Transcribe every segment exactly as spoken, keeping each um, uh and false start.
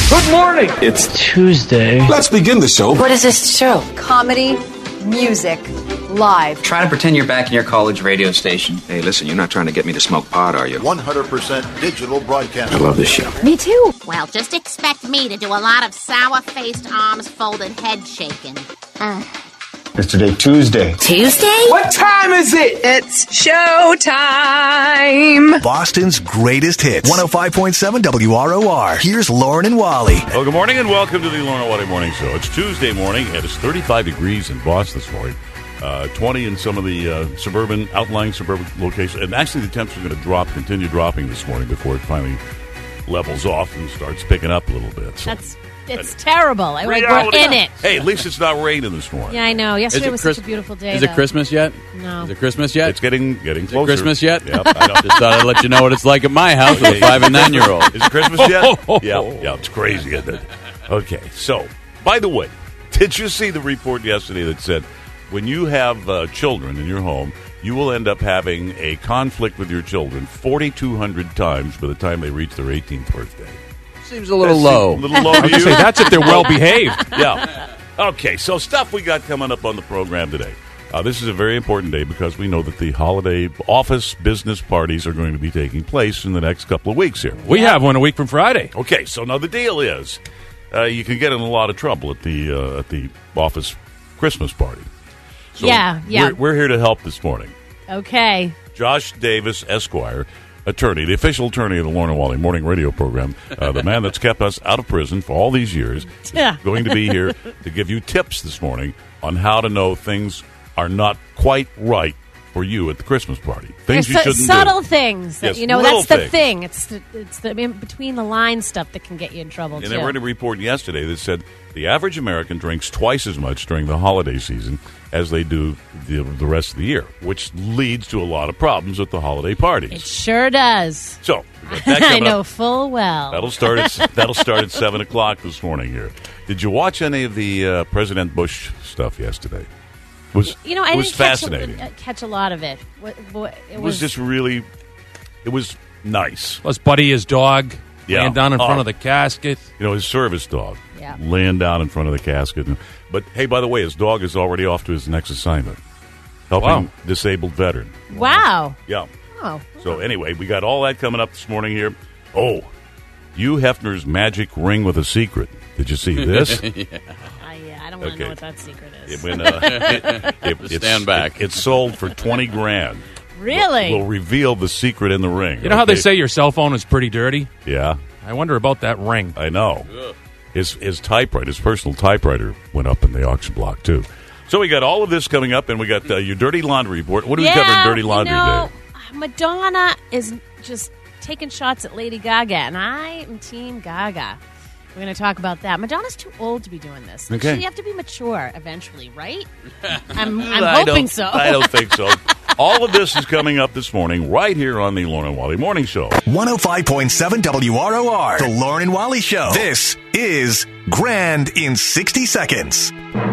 Good morning. It's Tuesday. Let's begin the show. What is this show? Comedy, music, live. Try to pretend you're back in your college radio station. Hey, listen, you're not trying to get me to smoke pot, are you? one hundred percent digital broadcast. I love this show. Me too. Well, just expect me to do a lot of sour-faced, arms folded, head shaking. Uh. It's today Tuesday. Tuesday? What time is it? It's show time. Boston's greatest hits. one oh five point seven W R O R. Here's Lauren and Wally. Well, good morning and welcome to the Lauren and Wally Morning Show. It's Tuesday morning and it's thirty-five degrees in Boston this morning. Uh, twenty in some of the uh, suburban, outlying suburban locations. And actually the temps are going to drop, continue dropping this morning before it finally levels off and starts picking up a little bit. So. That's It's terrible. I like Reality. we're in it. Hey, at least it's not raining this morning. Yeah, I know. Yesterday was Chris- such a beautiful day. Is though. it Christmas yet? No. Is it Christmas yet? It's getting getting Is closer. it Christmas yet? Yep, I know. Just thought I'd let you know what it's like at my house with a five and nine year old. Is it Christmas yet? yeah, yeah, it's crazy, isn't it? Okay, so, by the way, did you see the report yesterday that said when you have uh, children in your home, you will end up having a conflict with your children forty-two hundred times by the time they reach their eighteenth birthday? Seems a little That low. seems A little low I to was you? gonna say, that's if they're well behaved. Yeah. Okay, so stuff we got coming up on the program today. Uh, this is a very important day because we know that the holiday office business parties are going to be taking place in the next couple of weeks here. We have one a week from Friday. Okay, so now the deal is uh, you can get in a lot of trouble at the uh, at the office Christmas party. So Yeah, yeah. We're, we're here to help this morning. Okay. Josh Davis, Esquire, attorney, the official attorney of the Lauren and Wally morning radio program, uh, the man that's kept us out of prison for all these years, is Yeah. going to be here to give you tips this morning on how to know things are not quite right for you at the Christmas party. Things There's you su- shouldn't subtle do. things that Yes, you know. little That's the things. thing. It's the, it's the in between the lines stuff that can get you in trouble And too. they read a report yesterday that said the average American drinks twice as much during the holiday season as they do the, the rest of the year, which leads to a lot of problems at the holiday parties. It sure does. So we got that I coming know up. full well. That'll start at that'll start at seven o'clock this morning here. Did you watch any of the uh, President Bush stuff yesterday? Was You know, I it was didn't catch fascinating. a, uh, catch a lot of it. What, what, it, it was just really, it was nice. Was Buddy his dog Yeah. laying down in Oh. front of the casket? You know, his service dog Yeah. laying down in front of the casket. But hey, by the way, his dog is already off to his next assignment, helping Wow. disabled veteran. Wow. Yeah. Oh. So anyway, we got all that coming up this morning here. Oh, Hugh Hefner's magic ring with a secret. Did you see this? I, yeah, I don't want to Okay. know what that secret is. It went, uh, it, it, it's- Stand back. It, it sold for twenty grand. Really? We'll reveal the secret in the ring. You know how they okay? say your cell phone is pretty dirty? Yeah, I wonder about that ring. I know. His his typewriter, his personal typewriter, went up in the auction block too. So we got all of this coming up, and we got uh, your dirty laundry report. What do we yeah, cover in Dirty Laundry you know, Day? Madonna is just taking shots at Lady Gaga, and I am Team Gaga. We're going to talk about that. Madonna's too old to be doing this. Okay. You have to be mature eventually, right? I'm, I'm I hoping don't- so. I don't think so. All of this is coming up this morning right here on the Lauren and Wally Morning Show. one oh five point seven W R O R. The Lauren and Wally Show. This is Grand in sixty seconds.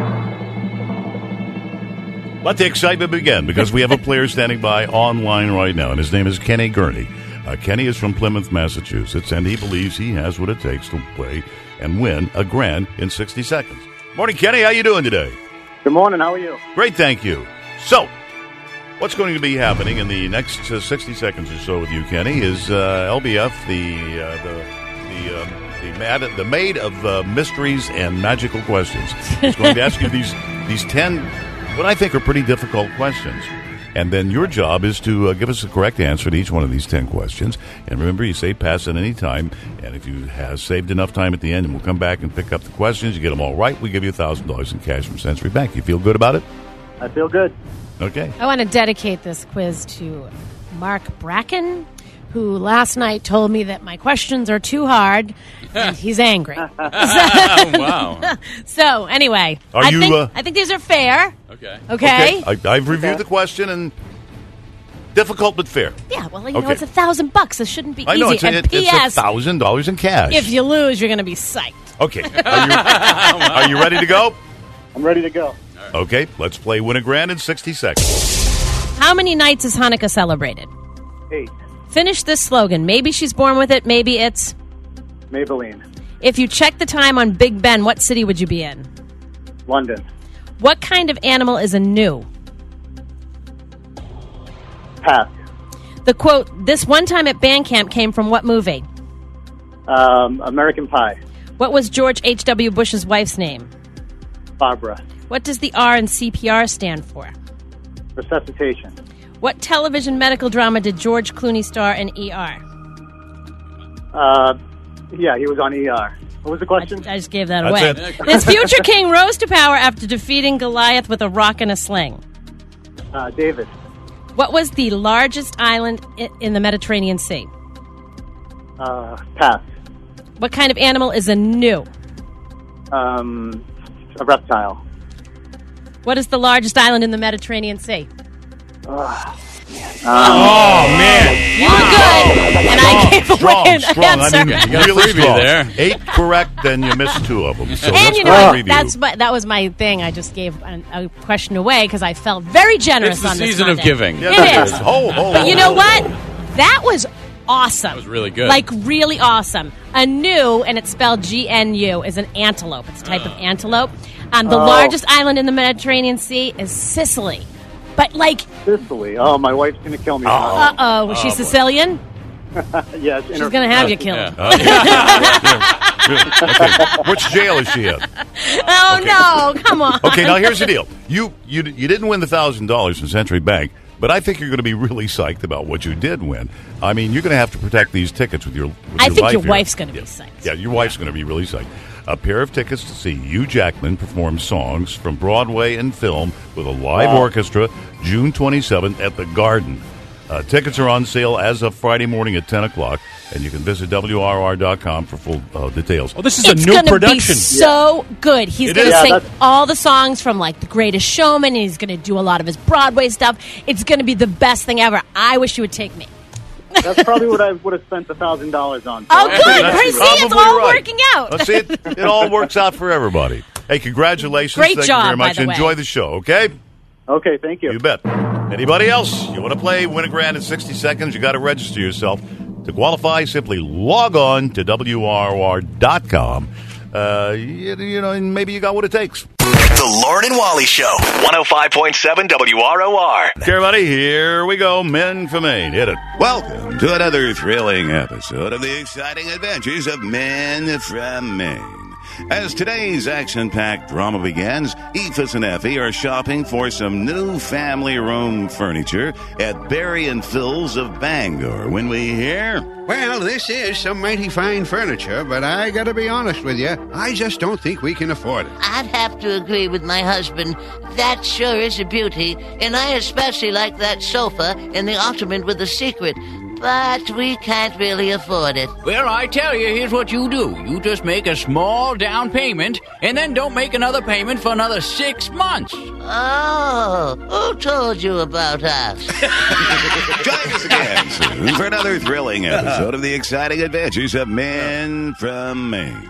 Let the excitement begin because we have a player standing by online right now, and his name is Kenny Gurney. Uh, Kenny is from Plymouth, Massachusetts, and he believes he has what it takes to play and win a grand in sixty seconds. Morning, Kenny. How you doing today? Good morning. How are you? Great, thank you. So, what's going to be happening in the next uh, sixty seconds or so with you, Kenny, is uh, L B F, the uh, the the, um, the, mad, the maid of uh, mysteries and magical questions. Is going to ask you these these ten, what I think are pretty difficult questions. And then your job is to uh, give us the correct answer to each one of these ten questions. And remember, you say pass at any time. And if you have saved enough time at the end, and we'll come back and pick up the questions. You get them all right, we give you one thousand dollars in cash from Century Bank. You feel good about it? I feel good. Okay. I want to dedicate this quiz to Mark Bracken, who last night told me that my questions are too hard, and he's angry. Wow. So, anyway, Are I, you, think, uh, I think these are fair. Okay. Okay? I, I've reviewed the question, and difficult but fair. Yeah, well, you know, Okay. it's a thousand bucks. This shouldn't be I easy. know, it's, and it, P it's S, a thousand dollars in cash. if you lose, you're going to be psyched. Okay. Are you, are you ready to go? I'm ready to go. Okay, let's play Win a Grand in sixty seconds. How many nights is Hanukkah celebrated? Eight. Finish this slogan. Maybe she's born with it. Maybe it's... Maybelline. If you check the time on Big Ben, what city would you be in? London. What kind of animal is a gnu? Pass. The quote, "This one time at band camp" came from what movie? Um, American Pie. What was George H W. Bush's wife's name? Barbara. What does the R in C P R stand for? Resuscitation. What television medical drama did George Clooney star in E R? Uh, yeah, he was on E R. What was the question? I, I just gave that That's away. it. This future king rose to power after defeating Goliath with a rock and a sling. Uh, David. What was the largest island i- in the Mediterranean Sea? Uh, pass. What kind of animal is a gnu? Um, a reptile. What is the largest island in the Mediterranean Sea? Uh, Oh, man. You were good, and I gave away Strong, an strong. answer. I mean, You got a really freebie strong. there. Eight correct, then you missed two of them. So and that's you know my what? review. That's my, that was my thing. I just gave a, a question away because I felt very generous It's the on this season of Monday. giving. Yeah, It that is. Oh, oh, But you oh, know oh. what? That was awesome. That was really good. Like, really awesome. A gnu, and it's spelled G N U, is an antelope. It's a type of antelope. Um, the Oh. largest island in the Mediterranean Sea is Sicily. But, like, Sicily. Oh, my wife's going to kill me. uh-oh, was she Sicilian? Yes. She's going to have you killed. Yeah. Okay. Which jail is she in? Oh, no, come on. Okay, now here's the deal. You you you didn't win the thousand dollars from Century Bank, but I think you're going to be really psyched about what you did win. I mean, you're going to have to protect these tickets with your. With I your think life your here. wife's going to Yeah. be psyched. Yeah, your wife's going to be really psyched. A pair of tickets to see Hugh Jackman perform songs from Broadway and film with a live Wow. orchestra June twenty-seventh at the Garden. Uh, tickets are on sale as of Friday morning at ten o'clock, and you can visit W R R dot com for full uh, details. Oh, this is It's a new gonna production. be so good. He's It going is. to Yeah, sing that's- all the songs from like The Greatest Showman. And he's going to do a lot of his Broadway stuff. It's going to be the best thing ever. I wish you would take me. That's probably what I would have spent a thousand dollars on. Oh, So- good. That's See, it's probably all right. working out. Let's see, it, it all works out for everybody. Hey, congratulations. Great Thank job, you very by much. the way. Enjoy the show, okay? Okay, thank you. You bet. Anybody else? You want to play Win a Grand in sixty seconds? You got to register yourself. To qualify, simply log on to W R R dot com. Uh, you, you know, and maybe you got what it takes. The Lauren and Wally Show. one oh five point seven W R O R. Okay, everybody, here we go. Men from Maine. Hit it. Welcome to another thrilling episode of the exciting adventures of Men from Maine. As today's action-packed drama begins, Ephus and Effie are shopping for some new family room furniture at Barry and Phil's of Bangor when we hear... Well, this is some mighty fine furniture, but I gotta be honest with you, I just don't think we can afford it. I'd have to agree with my husband. That sure is a beauty, and I especially like that sofa and the ottoman with the secret. But we can't really afford it. Well, I tell you, here's what you do. You just make a small down payment, and then don't make another payment for another six months. Oh, who told you about us? Join us again soon for another thrilling episode of the exciting adventures of Men from Maine.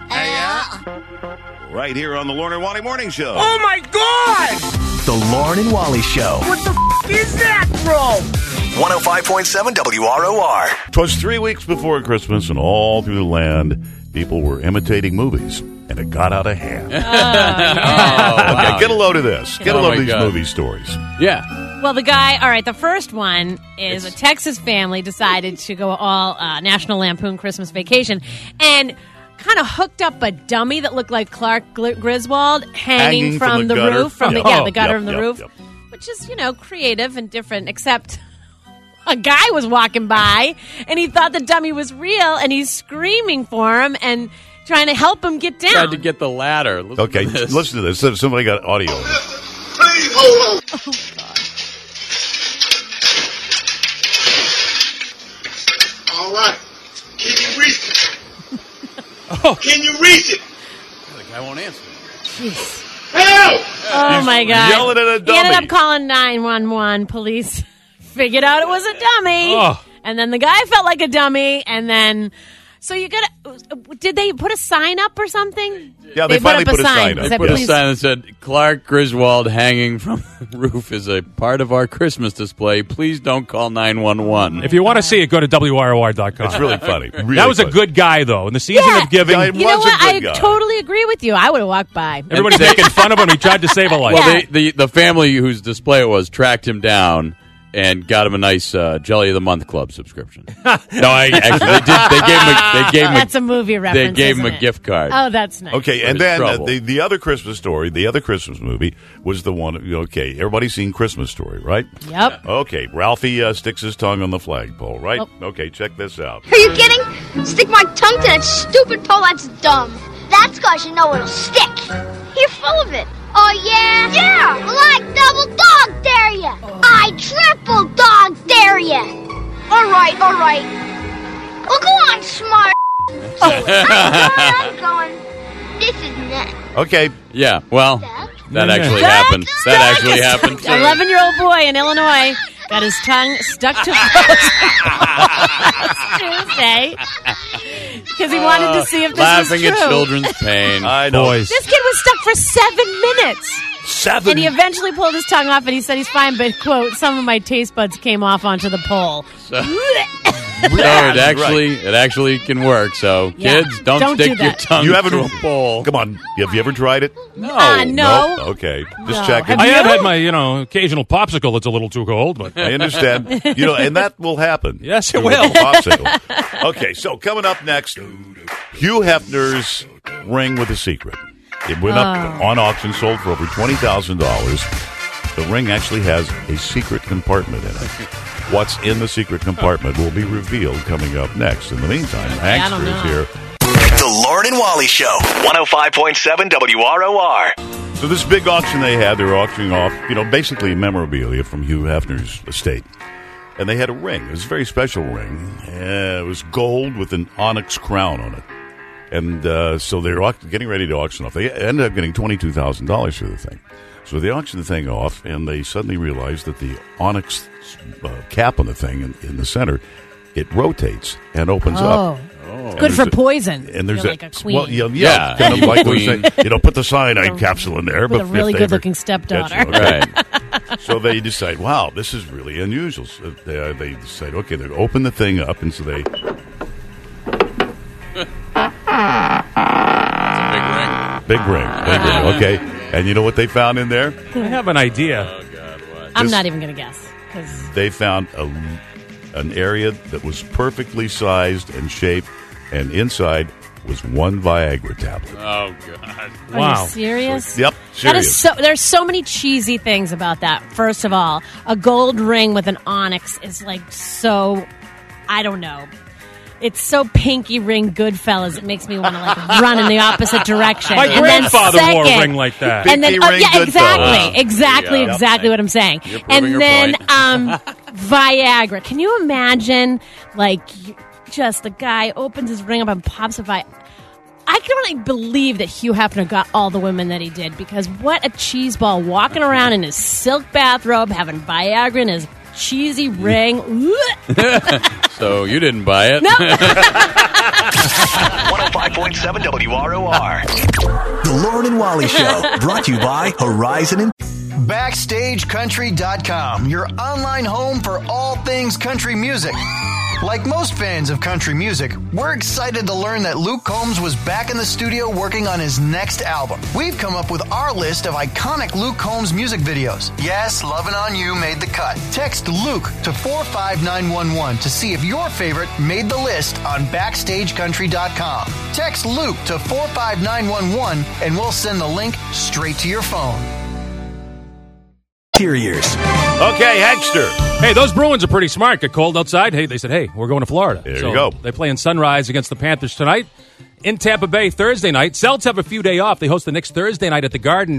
Right here on the Lauren and Wally Morning Show. Oh my God! The Lauren and Wally Show. What the f*** is that, bro? one oh five point seven W R O R. Twas three weeks before Christmas, and all through the land, people were imitating movies, and it got out of hand. Oh, yeah. Okay, get a load of this. Get a Oh, load my of these God. movie stories. Yeah. Well, the guy, all right, the first one is a Texas family decided to go all uh, National Lampoon Christmas Vacation and kind of hooked up a dummy that looked like Clark Gl- Griswold hanging, Hanging from, from the the, gutter. roof, from Yep. the yeah, Oh, the gutter yep, in the yep, roof, yep. which is, you know, creative and different, except a guy was walking by and he thought the dummy was real and he's screaming for him and trying to help him get down. Tried to get the ladder. Listen Okay, to this. listen to this. So- Somebody got audio. of it. Please hold on. Oh, God. All right. Can you reach it? Can you reach it? The guy won't answer. Jeez. Help! Oh, He's my God. yelling at a He ended dummy. up calling nine one one. Police figured out it was a dummy. Oh. And then the guy felt like a dummy. And then So you got to. Did they put a sign up or something? Yeah, they, they finally put up put a a sign sign. up. They Said, put a please- sign that said, Clark Griswold hanging from the roof is a part of our Christmas display. Please don't call nine one one. If you want to see it, go to W R O R dot com. It's really funny. Really that was funny. a good guy, though. In the season Yeah. of giving, Yeah, it You know was a what? I good guy. totally agree with you. I would have walked by. everybody's making fun of him. He tried to save a life. Well, Yeah. they, the, the family whose display it was tracked him down and got him a nice uh, Jelly of the Month Club subscription. no, I actually they did. They gave him. A, they gave him. That's a, a movie reference. They gave him isn't a it? gift card. Oh, that's nice. Okay, For and his then uh, trouble. the the other Christmas story, the other Christmas movie was the one. Okay, everybody's seen Christmas Story, right? Yep. Okay, Ralphie uh, sticks his tongue on the flagpole, right? Oh. Okay, check this out. Are you kidding? Stick my tongue to that stupid pole, that's dumb. That's cause you know it'll stick. You're full of it. Oh, yeah? Yeah! Well, I double dog dare ya! Oh. I triple dog dare ya! All right, all right. Well, go on, smart. Oh. I'm going, I'm going. This is next. Okay, Yeah. Well, that actually Stuck, happened. That stuck, actually stuck. happened. too. eleven-year-old boy in Illinois got his tongue stuck to frozen Tuesday because he wanted to see if this Laughing was true. at children's pain. I know. Boys. This kid was stuck for seven minutes. Seven. And he eventually pulled his tongue off, and he said he's fine, but, quote, some of my taste buds came off onto the pole. So, so it actually it actually can work. So Yeah. kids, don't, Don't stick do your that. tongue You haven't. to a pole. Come on, have you ever tried it? No. Uh, no. Nope. Okay, just No. checking. I Have have you? had my, you know, occasional popsicle that's a little too cold, but I understand. You know, and that will happen. Yes, it With will. a popsicle. Okay, so coming up next, Hugh Hefner's Ring with a Secret. It went up Oh. on auction, sold for over twenty thousand dollars. The ring actually has a secret compartment in it. What's in the secret compartment will be revealed coming up next. In the meantime, I Hankster don't is know. here. The Lauren and Wally Show, one oh five point seven W R O R. So this big auction they had, they were auctioning off, you know, basically memorabilia from Hugh Hefner's estate. And they had a ring. It was a very special ring. Uh, it was gold with an onyx crown on it. And uh, so they were au- getting ready to auction off. They ended up getting twenty-two thousand dollars for the thing. So they auctioned the thing off, and they suddenly realized that the onyx uh, cap on the thing in, in the center, it rotates and opens Oh. up. Good there's for a- poison. And there's You're a, like a queen. Well, yeah, Yeah. yeah, kind of like those Queen. things, you know, put the cyanide capsule in there. With but a if really they good-looking ever- stepdaughter. That's Right. So they decide, wow, this is really unusual. So they, uh, they decide, okay, they open the thing up, and so they. Big ring. Big ring, big ring, okay. And you know what they found in there? I have an idea. Oh God, what? I'm This- not even going to guess. 'Cause They found a, an area that was perfectly sized and shaped, and inside was one Viagra tablet. Oh God. Are Wow. you serious? Yep, That is serious. so. There's so many cheesy things about that. First of all, a gold ring with an onyx is like so. I don't know. It's so pinky ring Goodfellas. It makes me want to like run in the opposite direction. My And then grandfather wore a second- ring like that. And then, Pinky oh, ring yeah, Goodfellas. exactly, exactly, Yeah. exactly what I'm saying. You're proving And her then point. um, Viagra. Can you imagine, like, you- just the guy opens his ring up and pops a Viagra? I can only believe that Hugh Hefner got all the women that he did, because what a cheeseball walking around in his silk bathrobe, having Viagra in his cheesy ring. So you didn't buy it? No. one oh five point seven W R O R. The Lauren and Wally Show, brought to you by Horizon and Backstage Country dot com, your online home for all things country music. Like most fans of country music, we're excited to learn that Luke Combs was back in the studio working on his next album. We've come up with our list of iconic Luke Combs music videos. Yes, Lovin' On You made the cut. Text Luke to four five nine one one to see if your favorite made the list on Backstage Country dot com. Text Luke to four five nine one one and we'll send the link straight to your phone. Interiors. Okay, Hankster. Hey, those Bruins are pretty smart. Get cold outside. Hey, they said, hey, we're going to Florida. There so you go. They play in Sunrise against the Panthers tonight. In Tampa Bay Thursday night. Celts have a few day off. They host the Knicks Thursday night at the Garden.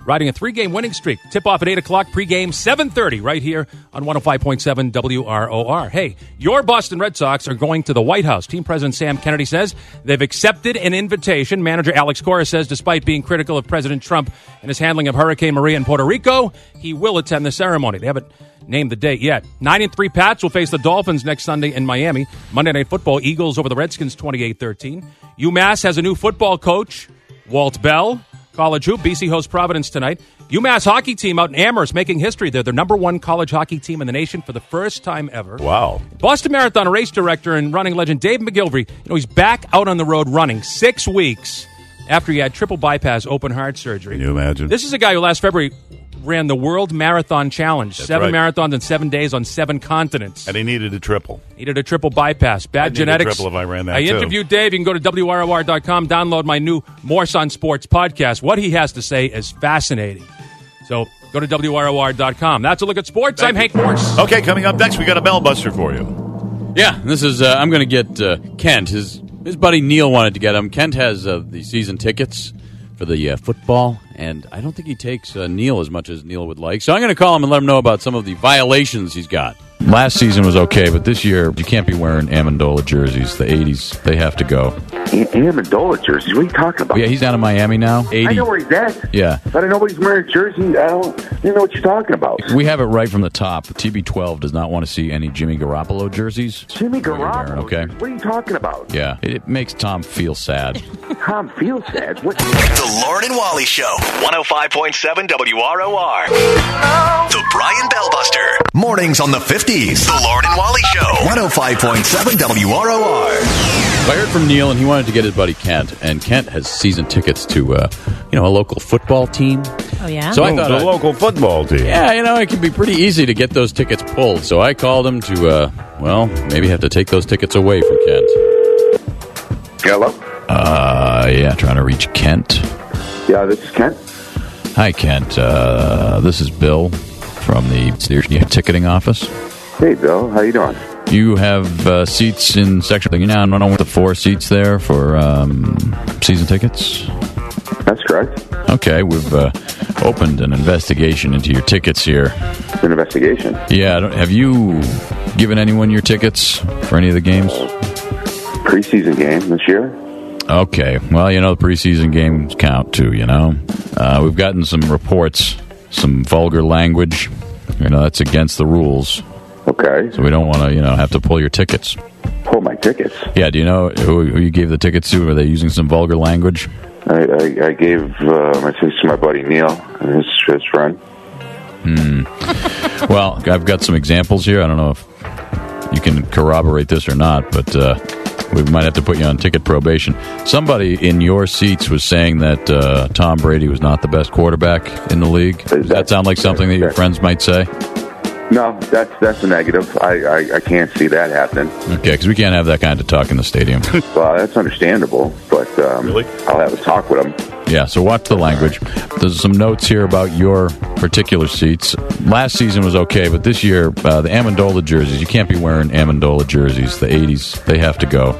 riding a three-game winning streak. Tip-off at eight o'clock, pregame seven thirty, right here on one oh five point seven W R O R. Hey, your Boston Red Sox are going to the White House. Team President Sam Kennedy says they've accepted an invitation. Manager Alex Cora says despite being critical of President Trump and his handling of Hurricane Maria in Puerto Rico, he will attend the ceremony. They haven't named the date yet. Nine and three Pats will face the Dolphins next Sunday in Miami. Monday Night Football, Eagles over the Redskins twenty-eight thirteen. UMass has a new football coach, Walt Bell. College hoop, B C hosts Providence tonight. UMass hockey team out in Amherst making history. They're the number one college hockey team in the nation for the first time ever. Wow. Boston Marathon race director and running legend Dave McGilvery, you know, he's back out on the road running six weeks after he had triple bypass open heart surgery. Can you imagine? This is a guy who last February ran the World Marathon Challenge. That's seven right. marathons in seven days on seven continents. And he needed a triple. Needed a triple bypass. Bad I'd need a genetics. triple if I ran that, I too. interviewed Dave. You can go to W R O R dot com, download my new Morse on Sports podcast. What he has to say is fascinating. So go to W R O R dot com. That's a look at sports. Thank I'm you. Hank Morse. Okay, coming up next, we got a bell buster for you. Yeah, this is. Uh, I'm going to get uh, Kent. His his buddy Neil wanted to get him. Kent has uh, the season tickets for the uh, football, and I don't think he takes uh, Neil as much as Neil would like. So I'm going to call him and let him know about some of the violations he's got. Last season was okay, but this year you can't be wearing Amendola jerseys. The eighties, they have to go. Amendola jerseys? What are you talking about? Yeah, he's down in Miami now. eighty. I know where he's at. Yeah. But I know he's wearing a jersey. I don't, I don't know what you're talking about. We have it right from the top. T B twelve does not want to see any Jimmy Garoppolo jerseys. Jimmy Garoppolo? Okay. What are you talking about? Yeah, it, it makes Tom feel sad. Tom feels sad? What? The Lauren and Wally Show. one oh five point seven W R O R. The Brian Bell Buster. Mornings on the fifties. The Lauren and Wally Show. one oh five point seven W R O R. I heard from Neil, and he wanted to get his buddy Kent, and Kent has season tickets to, uh, you know, a local football team. Oh, yeah? So I thought a I'd- local football team. Yeah, you know, it can be pretty easy to get those tickets pulled. So I called him to, uh, well, maybe have to take those tickets away from Kent. Hello? Uh, yeah, trying to reach Kent. Yeah, this is Kent. Hi, Kent. Uh, this is Bill from the Steers ticketing office. Hey, Bill. How you doing? You have uh, seats in section. You know, I don't know what the four seats there for um, season tickets. That's correct. Okay, we've uh, opened an investigation into your tickets here. An investigation? Yeah, I don't, have you given anyone your tickets for any of the games? Preseason game this year? Okay, well, you know, the preseason games count too, you know. Uh, we've gotten some reports, some vulgar language. You know, that's against the rules. Okay. So we don't want to, you know, have to pull your tickets. Pull my tickets? Yeah, do you know who, who you gave the tickets to? Were they using some vulgar language? I, I, I gave uh, my tickets to my buddy Neil and his, his friend. Hmm. Well, I've got some examples here. I don't know if you can corroborate this or not, but uh, we might have to put you on ticket probation. Somebody in your seats was saying that uh, Tom Brady was not the best quarterback in the league. Does that sound like something that your friends might say? No, that's that's a negative. I, I, I can't see that happening. Okay, because we can't have that kind of talk in the stadium. Well, that's understandable, but um, really? I'll have a talk with him. Yeah, so watch the language. There's some notes here about your particular seats. Last season was okay, but this year, uh, the Amendola jerseys, you can't be wearing Amendola jerseys. The eighties, they have to go.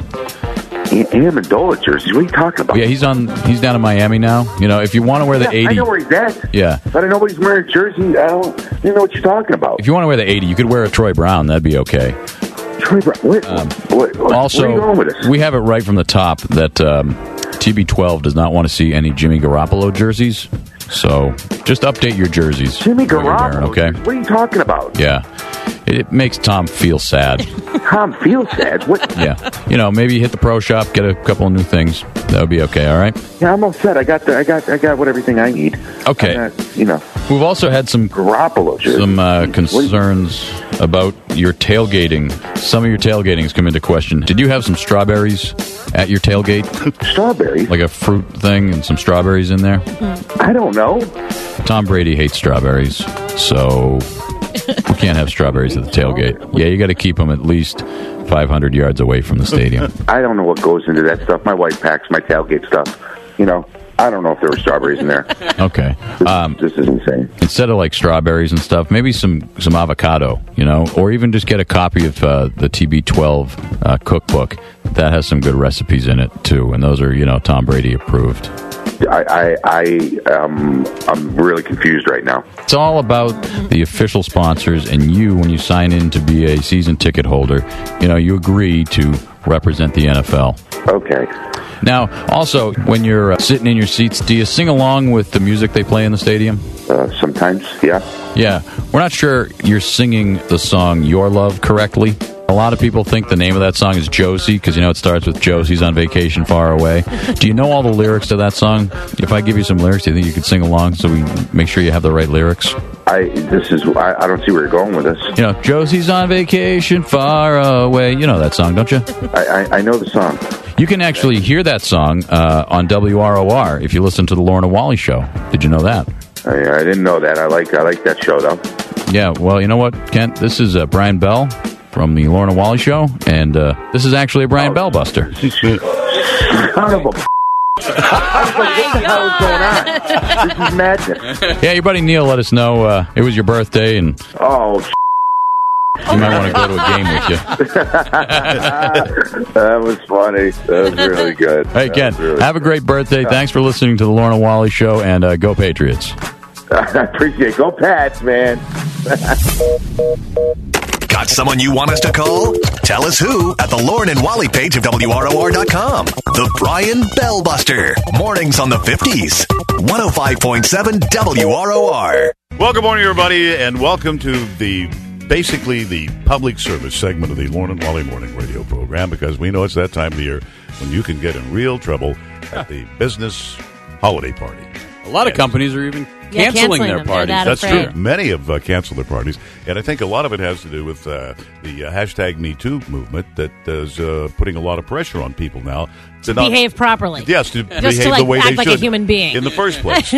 Amendola jerseys? What are you talking about? Yeah, he's on. He's down in Miami now. You know, if you want to wear the yeah, eighty, I know where he's at. Yeah, but I know he's wearing a jersey. I don't, I don't know what you're talking about. if you want to wear the eighty, you could wear a Troy Brown. That'd be okay. Troy Brown. What? Um, what, what also, where are you going with this? we have it right from the top that um, T B twelve does not want to see any Jimmy Garoppolo jerseys. So just update your jerseys. Jimmy what you're Garoppolo? wearing, okay? What are you talking about? Yeah. It, it makes Tom feel sad. Tom feels sad? What? Yeah. You know, maybe hit the pro shop, get a couple of new things. That would be okay, all right? Yeah, I'm all set. I got the, I got I got what everything I need. Okay. Got, you know. We've also had some Garoppolo jerseys. some uh, concerns about your tailgating. Some of your tailgatings come into question. Did you have some strawberries at your tailgate? Strawberries? Like a fruit thing and some strawberries in there? I don't know. Tom Brady hates strawberries, so we can't have strawberries at the tailgate. Yeah, you got to keep them at least five hundred yards away from the stadium. I don't know what goes into that stuff. My wife packs my tailgate stuff. You know, I don't know if there were strawberries in there. Okay. Um, this, this is insane. Instead of like strawberries and stuff, maybe some, some avocado, you know, or even just get a copy of uh, the T B twelve uh, cookbook. That has some good recipes in it, too, and those are, you know, Tom Brady approved. I, I, I um, I'm really confused right now. It's all about the official sponsors and you when you sign in to be a season ticket holder. You know, you agree to represent the N F L. Okay. Now, also, when you're uh, sitting in your seats, do you sing along with the music they play in the stadium? Uh, sometimes, yeah. Yeah. We're not sure you're singing the song Your Love correctly. A lot of people think the name of that song is Josie because, you know, it starts with Josie's on vacation far away. Do you know all the lyrics to that song? If I give you some lyrics, do you think you could sing along so we make sure you have the right lyrics? I this is I, I don't see where you're going with this. You know, Josie's on vacation far away. You know that song, don't you? I, I, I know the song. You can actually hear that song uh, on W R O R if you listen to the Lauren and Wally show. Did you know that? I, I didn't know that. I like I like that show, though. Yeah, well, you know what, Kent? This is uh, Brian Bell from the Lauren and Wally show, and uh, this is actually a Brian oh. Bell Buster. Son of a what the hell is going on? This is madness. Yeah, your buddy Neil let us know uh, it was your birthday, and oh, you might want to go to a game with you. That was funny. That was really good. Hey, Ken, really have a great birthday. Yeah. Thanks for listening to the Lauren and Wally show, and uh, go Patriots. I appreciate it. Go Pats, man. Got someone you want us to call? Tell us who at the Lauren and Wally page of W R O R dot com. The Brian Bell Buster. Mornings on the fifties. one oh five point seven W R O R. Well, good morning, everybody, and welcome to the basically the public service segment of the Lauren and Wally morning radio program, because we know it's that time of the year when you can get in real trouble at the business holiday party. A lot of companies are even Yeah, canceling, canceling their them. parties. They're that That's afraid. true. Many have uh, canceled their parties, and I think a lot of it has to do with uh, the uh, hashtag Me Too movement that is uh, putting a lot of pressure on people now To not, behave properly. Yes, to Just behave to, like, the way act they like a should human being. in the first place.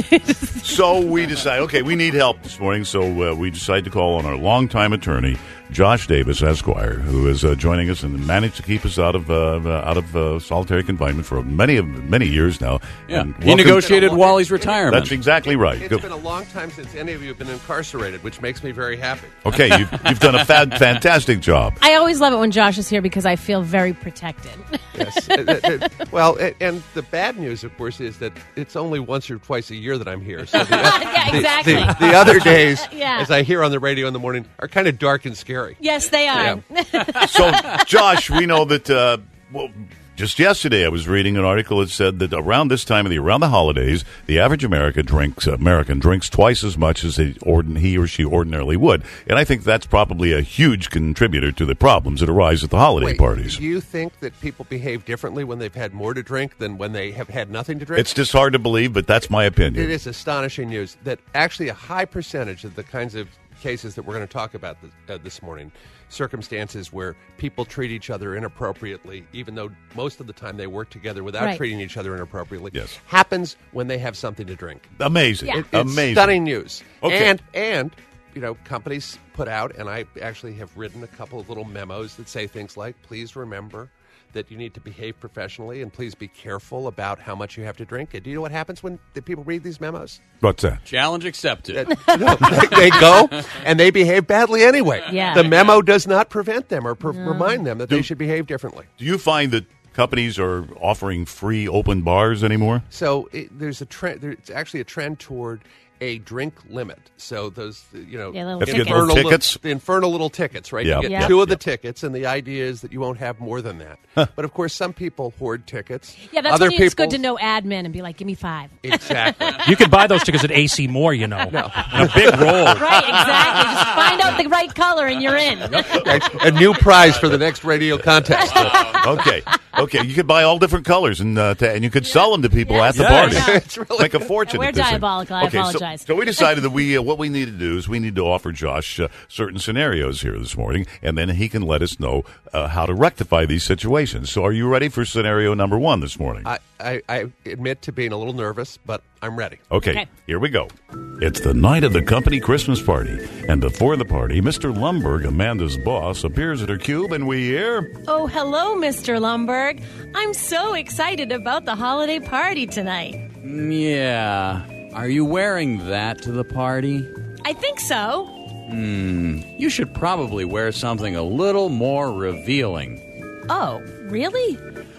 So we decided, okay, we need help this morning, so uh, we decided to call on our longtime attorney, Josh Davis, Esquire, who is uh, joining us and managed to keep us out of uh, out of uh, solitary confinement for many of many years now. Yeah, And he welcome- negotiated Wally's retirement. That's exactly right. It's Go- been a long time since any of you have been incarcerated, which makes me very happy. Okay, you've, you've done a fa- fantastic job. I always love it when Josh is here because I feel very protected. Yes. uh, uh, uh, well, and, and the bad news, of course, is that it's only once or twice a year that I'm here. So the, Yeah, the- exactly. The, the other days, Yeah. as I hear on the radio in the morning, are kind of dark and scary. Yes, they are. So, Josh, we know that, uh, well, just yesterday I was reading an article that said that around this time of the year, around the holidays, the average American drinks, American drinks twice as much as they ordin- he or she ordinarily would. And I think that's probably a huge contributor to the problems that arise at the holiday Wait, parties. Do you think that people behave differently when they've had more to drink than when they have had nothing to drink? It's just hard to believe, but that's my opinion. It is astonishing news that actually a high percentage of the kinds of cases that we're going to talk about this, uh, this morning, circumstances where people treat each other inappropriately, even though most of the time they work together without Right. treating each other inappropriately, Yes. happens when they have something to drink. Amazing. Yeah. It- it's Amazing. stunning news. Okay. And, and, you know, companies put out, and I actually have written a couple of little memos that say things like, please remember that you need to behave professionally and please be careful about how much you have to drink. And do you know what happens when the people read these memos? What's that? Challenge accepted. No, they, they go and they behave badly anyway. Yeah. The memo does not prevent them or pre- remind them that they should behave differently. Do you find that companies are offering free open bars anymore? So it, there's a trend. There's actually a trend toward a drink limit. So those, you know, Yeah, little If you get infernal little li- tickets? the infernal little tickets, right? Yeah. You get Yeah. two of the Yeah. tickets, and the idea is that you won't have more than that. But of course, some people hoard tickets. Yeah, that's Other when it's good people- to know admin and be like, give me five. Exactly. You can buy those tickets at A C Moore, you know. No. In a big roll. Right, exactly. Just find out the right color and you're in. A new prize for the next radio contest. Okay. Okay. You could buy all different colors and uh, to, and you could sell them to people Yeah. at the Yes. party. It's really Make a fortune. We're at this thing. diabolical. I okay, so- apologize. So, we decided that we uh, what we need to do is we need to offer Josh uh, certain scenarios here this morning, and then he can let us know uh, how to rectify these situations. So, are you ready for scenario number one this morning? I, I, I admit to being a little nervous, but I'm ready. Okay, Okay. here we go. It's the night of the company Christmas party, and before the party, Mister Lumberg, Amanda's boss, appears at her cube, and we hear. Oh, hello, Mister Lumberg. I'm so excited about the holiday party tonight. Yeah. Are you wearing that to the party? I think so. Hmm. You should probably wear something a little more revealing. Oh, really?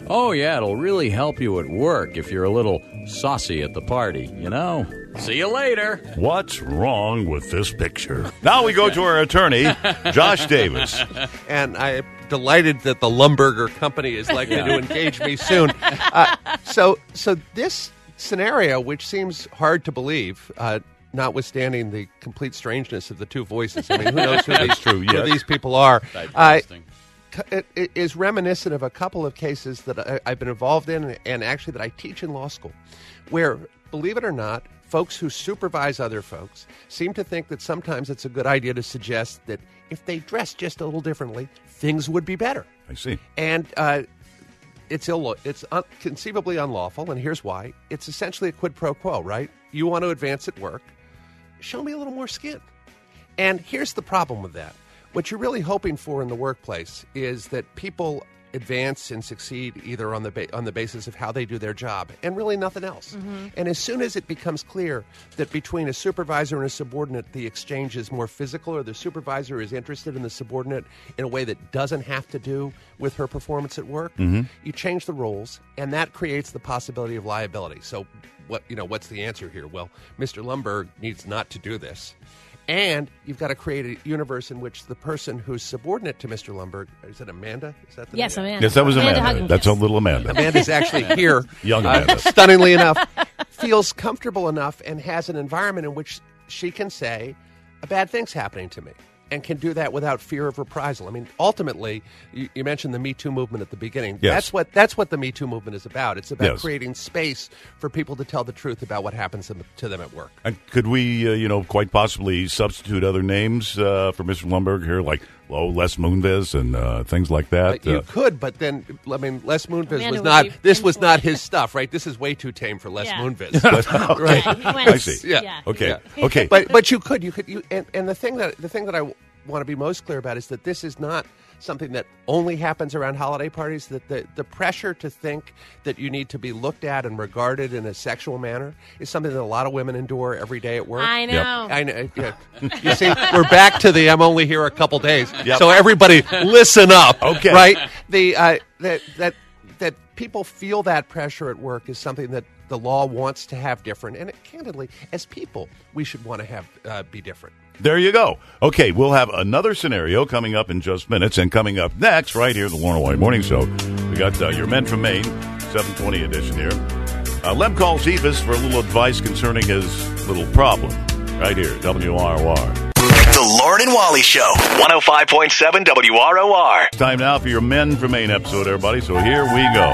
Oh, yeah, it'll really help you at work if you're a little saucy at the party, you know? See you later. What's wrong with this picture? Now we go to our attorney, Josh Davis. And I'm delighted that the Lumberger Company is likely Yeah. to engage me soon. Uh, so, so this scenario, which seems hard to believe, uh, notwithstanding the complete strangeness of the two voices. I mean, who knows who, That's these, true, who yes. these people are. Type casting. It, it is reminiscent of a couple of cases that I, I've been involved in and actually that I teach in law school, where, believe it or not, folks who supervise other folks seem to think that sometimes it's a good idea to suggest that if they dress just a little differently, things would be better. I see. And uh, it's Ill- it's un- conceivably unlawful, and here's why. It's essentially a quid pro quo, right? You want to advance at work, show me a little more skin. And here's the problem with that. What you're really hoping for in the workplace is that people advance and succeed either on the ba- on the basis of how they do their job and really nothing else. Mm-hmm. And as soon as it becomes clear that between a supervisor and a subordinate the exchange is more physical, or the supervisor is interested in the subordinate in a way that doesn't have to do with her performance at work, Mhm. you change the roles, and that creates the possibility of liability. So what you know what's the answer here? Well, Mister Lumberg needs not to do this. And you've got to create a universe in which the person who's subordinate to Mister Lumberg, is it Amanda? Is that the Yes, name? Amanda. Yes, that was Amanda Amanda. Huggins. That's a little Amanda. Amanda's actually here. Young uh, Amanda. stunningly enough, feels comfortable enough and has an environment in which she can say, a bad thing's happening to me, and can do that without fear of reprisal. I mean, ultimately, you, you mentioned the Me Too movement at the beginning. Yes. That's what that's what the Me Too movement is about. It's about Yes. creating space for people to tell the truth about what happens to them- to them at work. And could we, uh, you know, quite possibly substitute other names uh, for Mister Lumberg here, like oh, Les Moonves and uh, things like that? You Uh, could, but then I mean, Les Moonves Amanda was would not. be This was not his stuff, right? This is way too tame for Les Yeah. Moonves, Okay. right? Yeah, he went- I see. Yeah. Yeah. Okay. Yeah. Okay. But but you could you could you and, and the thing that the thing that I w- want to be most clear about is that this is not something that only happens around holiday parties. That the the pressure to think that you need to be looked at and regarded in a sexual manner is something that a lot of women endure every day at work. I know. I know. Yeah. You see, we're back to the I'm only here a couple days. Yep. So everybody, listen up. Okay. Right. The uh, that that that people feel that pressure at work is something that the law wants to have different, and it, candidly, as people, we should want to have uh, be different. There you go. Okay, we'll have another scenario coming up in just minutes, and coming up next, right here, the Lorna White Morning Show, we got uh, your Men from Maine, seven twenty edition here. Uh, Lem calls Evis for a little advice concerning his little problem, right here, W R O R. The Lauren and Wally Show, one oh five point seven W R O R. It's time now for your Men from Maine episode, everybody, so here we go.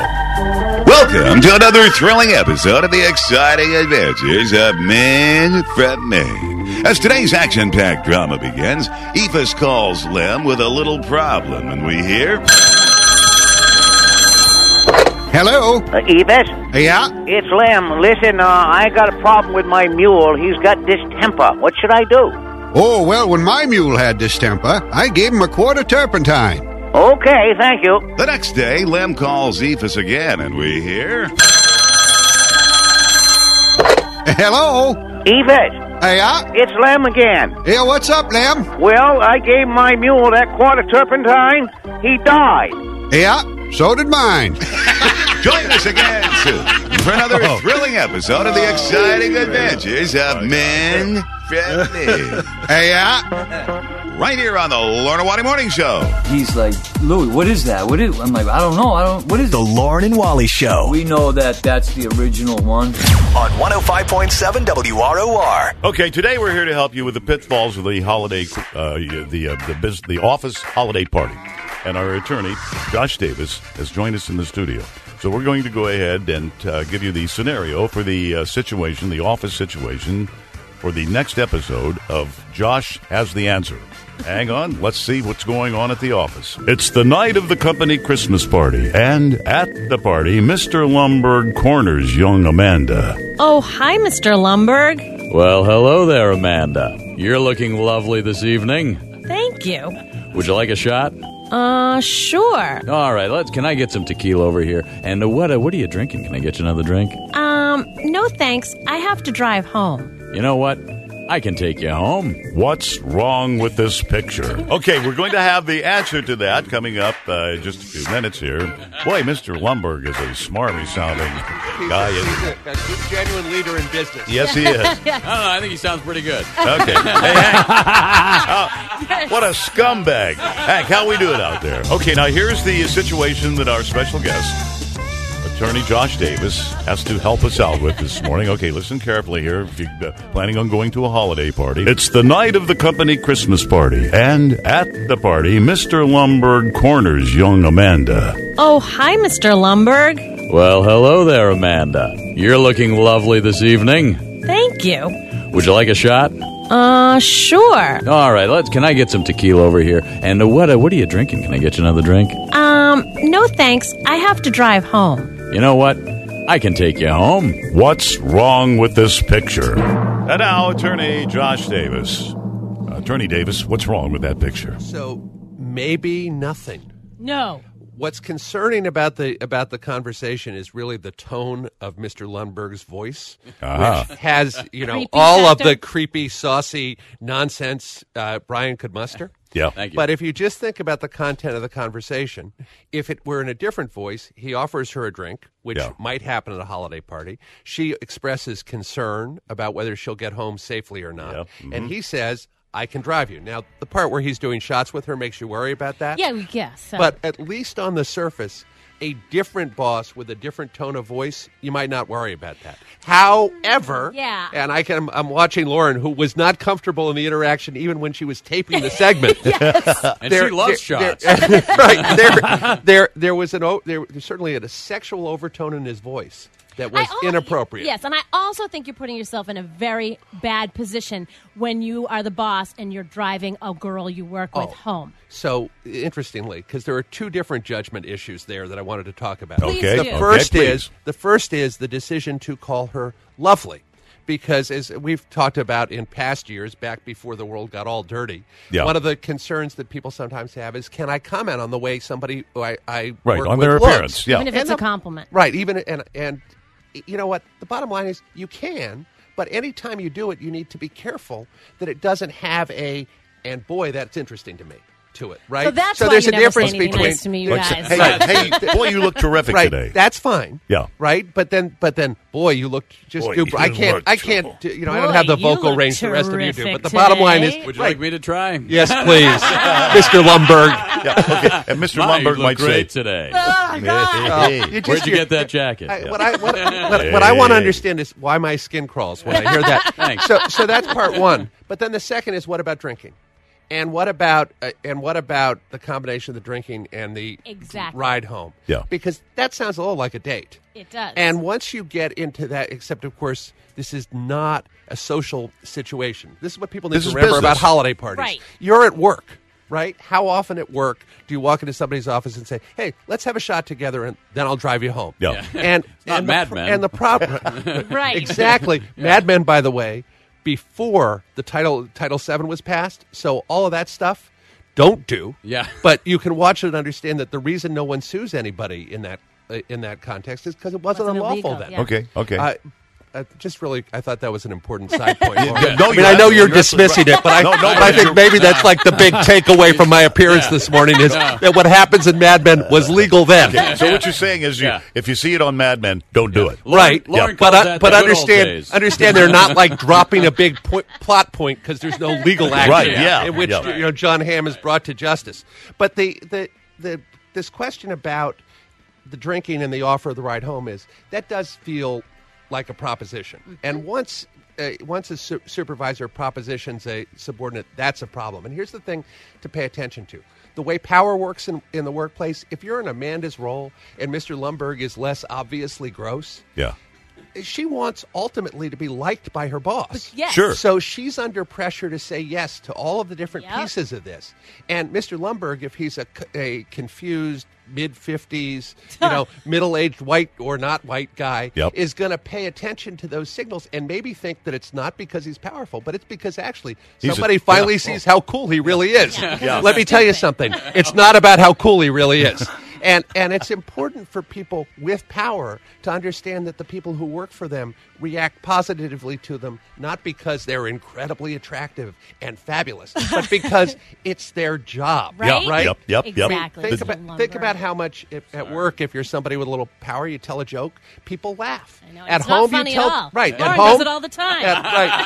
Welcome to another thrilling episode of the exciting adventures of Men from Maine. As today's action-packed drama begins, Ephus calls Lem with a little problem, and we hear... Hello? Uh, Evis? Yeah? It's Lem. Listen, uh, I got a problem with my mule. He's got distemper. What should I do? Oh, well, when my mule had distemper, I gave him a quart of turpentine. Okay, thank you. The next day, Lem calls Ephus again, and we hear... Hello? Evis? Yeah? It's Lem again. Yeah, what's up, Lem? Well, I gave my mule that quart of turpentine. He died. Yeah, so did mine. Join us again soon for another thrilling episode of the exciting adventures of Men from Maine. Yeah? Right here on the Lorna White Morning Show. He's like, Louie, what is that? What is? I'm like, I don't know. I don't. What is The Lauren and Wally Show We know that that's the original one. on one oh five point seven W R O R. Okay, today we're here to help you with the pitfalls of the holiday, uh, the uh, the bus- the office holiday party, and our attorney Josh Davis has joined us in the studio. So we're going to go ahead and uh, give you the scenario for the uh, situation, the office situation, for the next episode of Josh Has the Answer. Hang on, let's see what's going on at the office. It's the night of the company Christmas party, and at the party, Mister Lumberg corners young Amanda. Oh, hi, Mister Lumberg. Well, hello there, Amanda. You're looking lovely this evening. Thank you. Would you like a shot? Uh, sure. All right, let's. Can I get some tequila over here? And uh, what? Uh, what are you drinking? Can I get you another drink? Um, no thanks. I have to drive home. You know what? I can take you home. What's wrong with this picture? Okay, we're going to have the answer to that coming up uh, in just a few minutes here. Boy, Mister Lumberg is a smarmy-sounding guy. He's a, a genuine leader in business. Yes, he is. I don't know. I think he sounds pretty good. Okay. Hey, Hank. Uh, what a scumbag. Hank, how we do it out there? Okay, now here's the situation that our special guest, Attorney Josh Davis, has to help us out with this morning. Okay, listen carefully here. If you're uh, planning on going to a holiday party, it's the night of the company Christmas party. And at the party, Mister Lumberg corners young Amanda. Oh, hi, Mister Lumberg. Well, hello there, Amanda. You're looking lovely this evening. Thank you. Would you like a shot? Uh, sure. All right, let's. Can I get some tequila over here? And uh, what uh, what are you drinking? Can I get you another drink? Um, no thanks. I have to drive home. You know what? I can take you home. What's wrong with this picture? And now, Attorney Josh Davis. Attorney Davis, what's wrong with that picture? So maybe nothing. No. What's concerning about the about the conversation is really the tone of Mister Lundberg's voice, uh-huh. which has, you know, Creepy all factor? of the creepy, saucy nonsense uh, Brian could muster. Yeah. Thank you. But if you just think about the content of the conversation, if it were in a different voice, he offers her a drink, which Yeah. might happen at a holiday party. She expresses concern about whether she'll get home safely or not. Yeah. Mm-hmm. And he says, I can drive you. Now, the part where he's doing shots with her makes you worry about that. Yeah, we guess. So. But at least on the surface, a different boss with a different tone of voice, you might not worry about that. However, Yeah. and I can, I'm watching Lauren, who was not comfortable in the interaction even when she was taping the segment. And she loves shots. There, right. There, there, there was an o- there was certainly a sexual overtone in his voice that was I al- inappropriate. Yes, and I also think you're putting yourself in a very bad position when you are the boss and you're driving a girl you work with Oh. home. So, interestingly, because there are two different judgment issues there that I wanted to talk about. Okay. Please The do. first Okay, is the first is the decision to call her lovely, because as we've talked about in past years, back before the world got all dirty, Yeah. one of the concerns that people sometimes have is, can I comment on the way somebody who I, I Right, work on with their looks? appearance, yeah. Even if And it's the- a compliment. Right, even and and you know what? The bottom line is you can, but anytime you do it, you need to be careful that it doesn't have a and boy, that's interesting to me to it, right? So that's why there's you a never difference say anything between nice to me, you What's- guys. Hey, Right. hey, boy, you look terrific right, today. that's fine. Yeah. Right, but then, but then, boy, you look just. Boy, do, I you can't. look I can't. terrible. do- You know, I Boy, don't have the you vocal look range the rest of you do. terrific But the bottom line is, today. Would you right, like me to try? yes, please, Mister Lumberg. Yeah, okay. And Mister My, you Lumberg look might great say, today. Oh, God. Oh, you just- Where'd you you're- get that jacket? I, Yeah. what I what, what, what I want to Hey. understand is why my skin crawls when I hear that. Thanks. So so that's part one. But then the second is, what about drinking? And what about uh, and what about the combination of the drinking and the Exactly. ride home? Yeah. Because that sounds a little like a date. It does. And once you get into that, except of course, this is not a social situation. This is what people need This to is remember about business. holiday parties. Right. You're at work, right? How often at work do you walk into somebody's office and say, "Hey, let's have a shot together, and then I'll drive you home"? Yeah. And not and Mad the, Men. And the problem, Right. Exactly. Mad Men, by the way, before the title Title Seven was passed, so all of that stuff. Don't do. Yeah. But you can watch it and understand that the reason no one sues anybody in that uh, in that context is because it wasn't, Wasn't unlawful illegal, then. yeah. okay, okay. Uh, uh, just really, I thought that was an important side point. Yeah, Lauren. no, I mean, you're I know you're absolutely- dismissing it, but I, No, no, but but I think you're- maybe that's like the big takeaway from my appearance Yeah. this morning is Yeah. that what happens in Mad Men was legal then. Okay, so what you're saying is, you, Yeah. if you see it on Mad Men, don't do it. Right, Lauren but calls uh, that but the good old understand days. understand they're not like dropping a big point, plot point because there's no legal action Right, yeah, in which yeah. you know John Hamm is brought to justice. But the the the this question about the drinking and the offer of the ride home is that does feel like a proposition, Mm-hmm. and once. Uh, once a su- supervisor propositions a subordinate, that's a problem. And here's the thing to pay attention to. The way power works in, in the workplace, if you're in Amanda's role and Mister Lumberg is less obviously gross, Yeah. she wants ultimately to be liked by her boss. yes. Sure. So she's under pressure to say yes to all of the different Yep. pieces of this. And Mister Lumberg, if he's a, c- a confused mid-fifties, you know, middle-aged white or not white guy, Yep. is going to pay attention to those signals and maybe think that it's not because he's powerful, but it's because actually He's a- somebody finally yeah. sees how cool he really is. Yeah. Yeah. Let me tell you something. It's not about how cool he really is. And and it's important for people with power to understand that the people who work for them react positively to them, not because they're incredibly attractive and fabulous, but because it's their job. Right? Yep, Right? yep, yep, yep. Exactly. Think Mister about, think Lumberg. about how much if, at work, if you're somebody with a little power, you tell a joke, people laugh. I know, At it's home, not funny you tell at all. right Lauren at home does it all the time. at-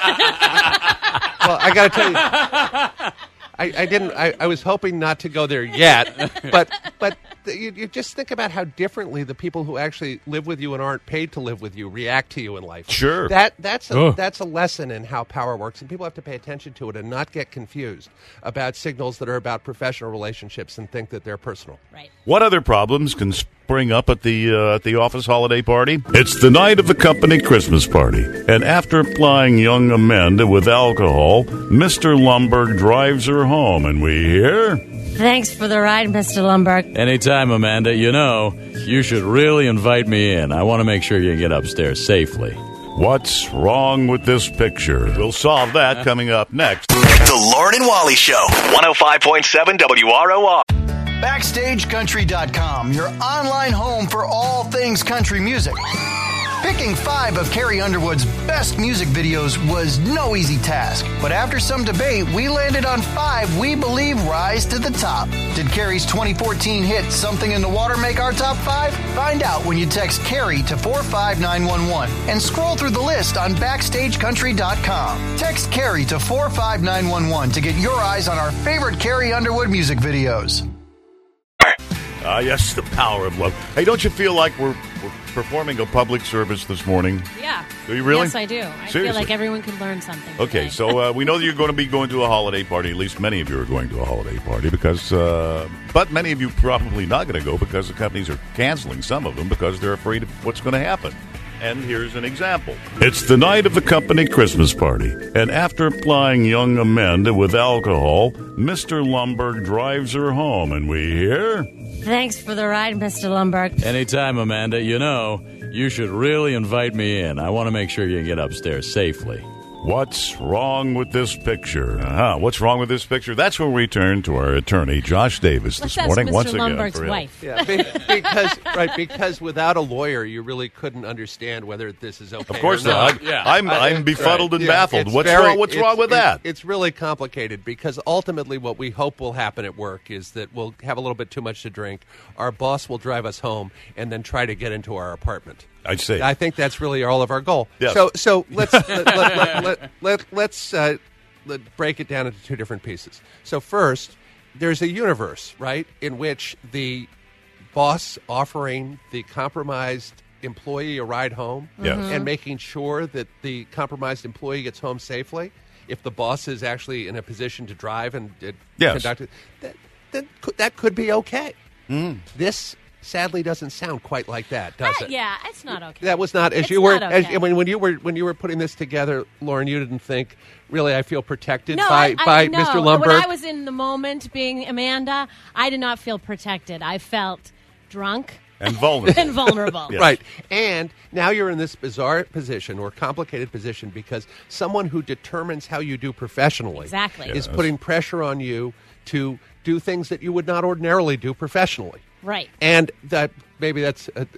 right. Well, I got to tell you, I, I didn't. I, I was hoping not to go there yet, but but you, you just think about how differently the people who actually live with you and aren't paid to live with you react to you in life. Sure. That that's a, Ugh. that's a lesson in how power works, and people have to pay attention to it and not get confused about signals that are about professional relationships and think that they're personal. Right. What other problems can spring up at the uh, at the office holiday party? It's the night of the company Christmas party, and after plying young Amanda with alcohol, Mister Lumberg drives her home, and we hear. Thanks for the ride, Mister Lumberg. Anytime, Amanda, you know, you should really invite me in. I want to make sure you get upstairs safely. What's wrong with this picture? We'll solve that coming up next. The Lauren and Wally Show, one oh five point seven W R O R. Backstage Country dot com, your online home for all things country music. Picking five of Carrie Underwood's best music videos was no easy task, but after some debate, we landed on five we believe rise to the top. Did Carrie's twenty fourteen hit Something in the Water make our top five? Find out when you text Carrie to four five nine one one and scroll through the list on Backstage Country dot com. Text Carrie to four five nine one one to get your eyes on our favorite Carrie Underwood music videos. Ah, yes, the power of love. Hey, don't you feel like we're, we're performing a public service this morning? Yeah. Do you really? Yes, I do. I feel Seriously? like everyone could learn something. Okay, today. so uh, we know that you're going to be going to a holiday party. At least many of you are going to a holiday party because, uh, but many of you probably not going to go because the companies are canceling some of them because they're afraid of what's going to happen. And here's an example. It's the night of the company Christmas party, and after plying young Amanda with alcohol, Mister Lumberg drives her home, and we hear. Thanks for the ride, Mister Lumberg. Anytime, Amanda, you know, you should really invite me in. I want to make sure you get upstairs safely. What's wrong with this picture? Uh-huh. What's wrong with this picture? That's where we turn to our attorney, Josh Davis, Let's this ask morning. Mister Once again, Lumberg's for real. wife. Yeah, be- because right, because without a lawyer, you really couldn't understand whether this is okay. Of course or not. not. Yeah. I'm- I'm befuddled and Yeah, baffled. it's What's very- wrong- what's it's- wrong with it's- that? It's really complicated because ultimately, what we hope will happen at work is that we'll have a little bit too much to drink. Our boss will drive us home and then try to get into our apartment. I see. I think that's really all of our goal. Yes. So, so let's let, let, let, let, let, let's uh, let break it down into two different pieces. So, first, there's a universe, right, in which the boss offering the compromised employee a ride home Yes. Mhm. and making sure that the compromised employee gets home safely. If the boss is actually in a position to drive and uh, Yes. conduct it, that, that, could, that could be okay. Mm. This sadly doesn't sound quite like that, does Uh, it? yeah, it's not okay. That was not as It's you were not as, okay. when when you were when you were putting this together, Lauren. You didn't think really. I feel protected No, by I, I, by no. Mister When Lumberg. I was in the moment being Amanda, I did not feel protected. I felt drunk And vulnerable. and vulnerable. Yes. Right. And now you're in this bizarre position or complicated position because someone who determines how you do professionally Exactly. is Yes. putting pressure on you to do things that you would not ordinarily do professionally. Right. And that maybe that's uh,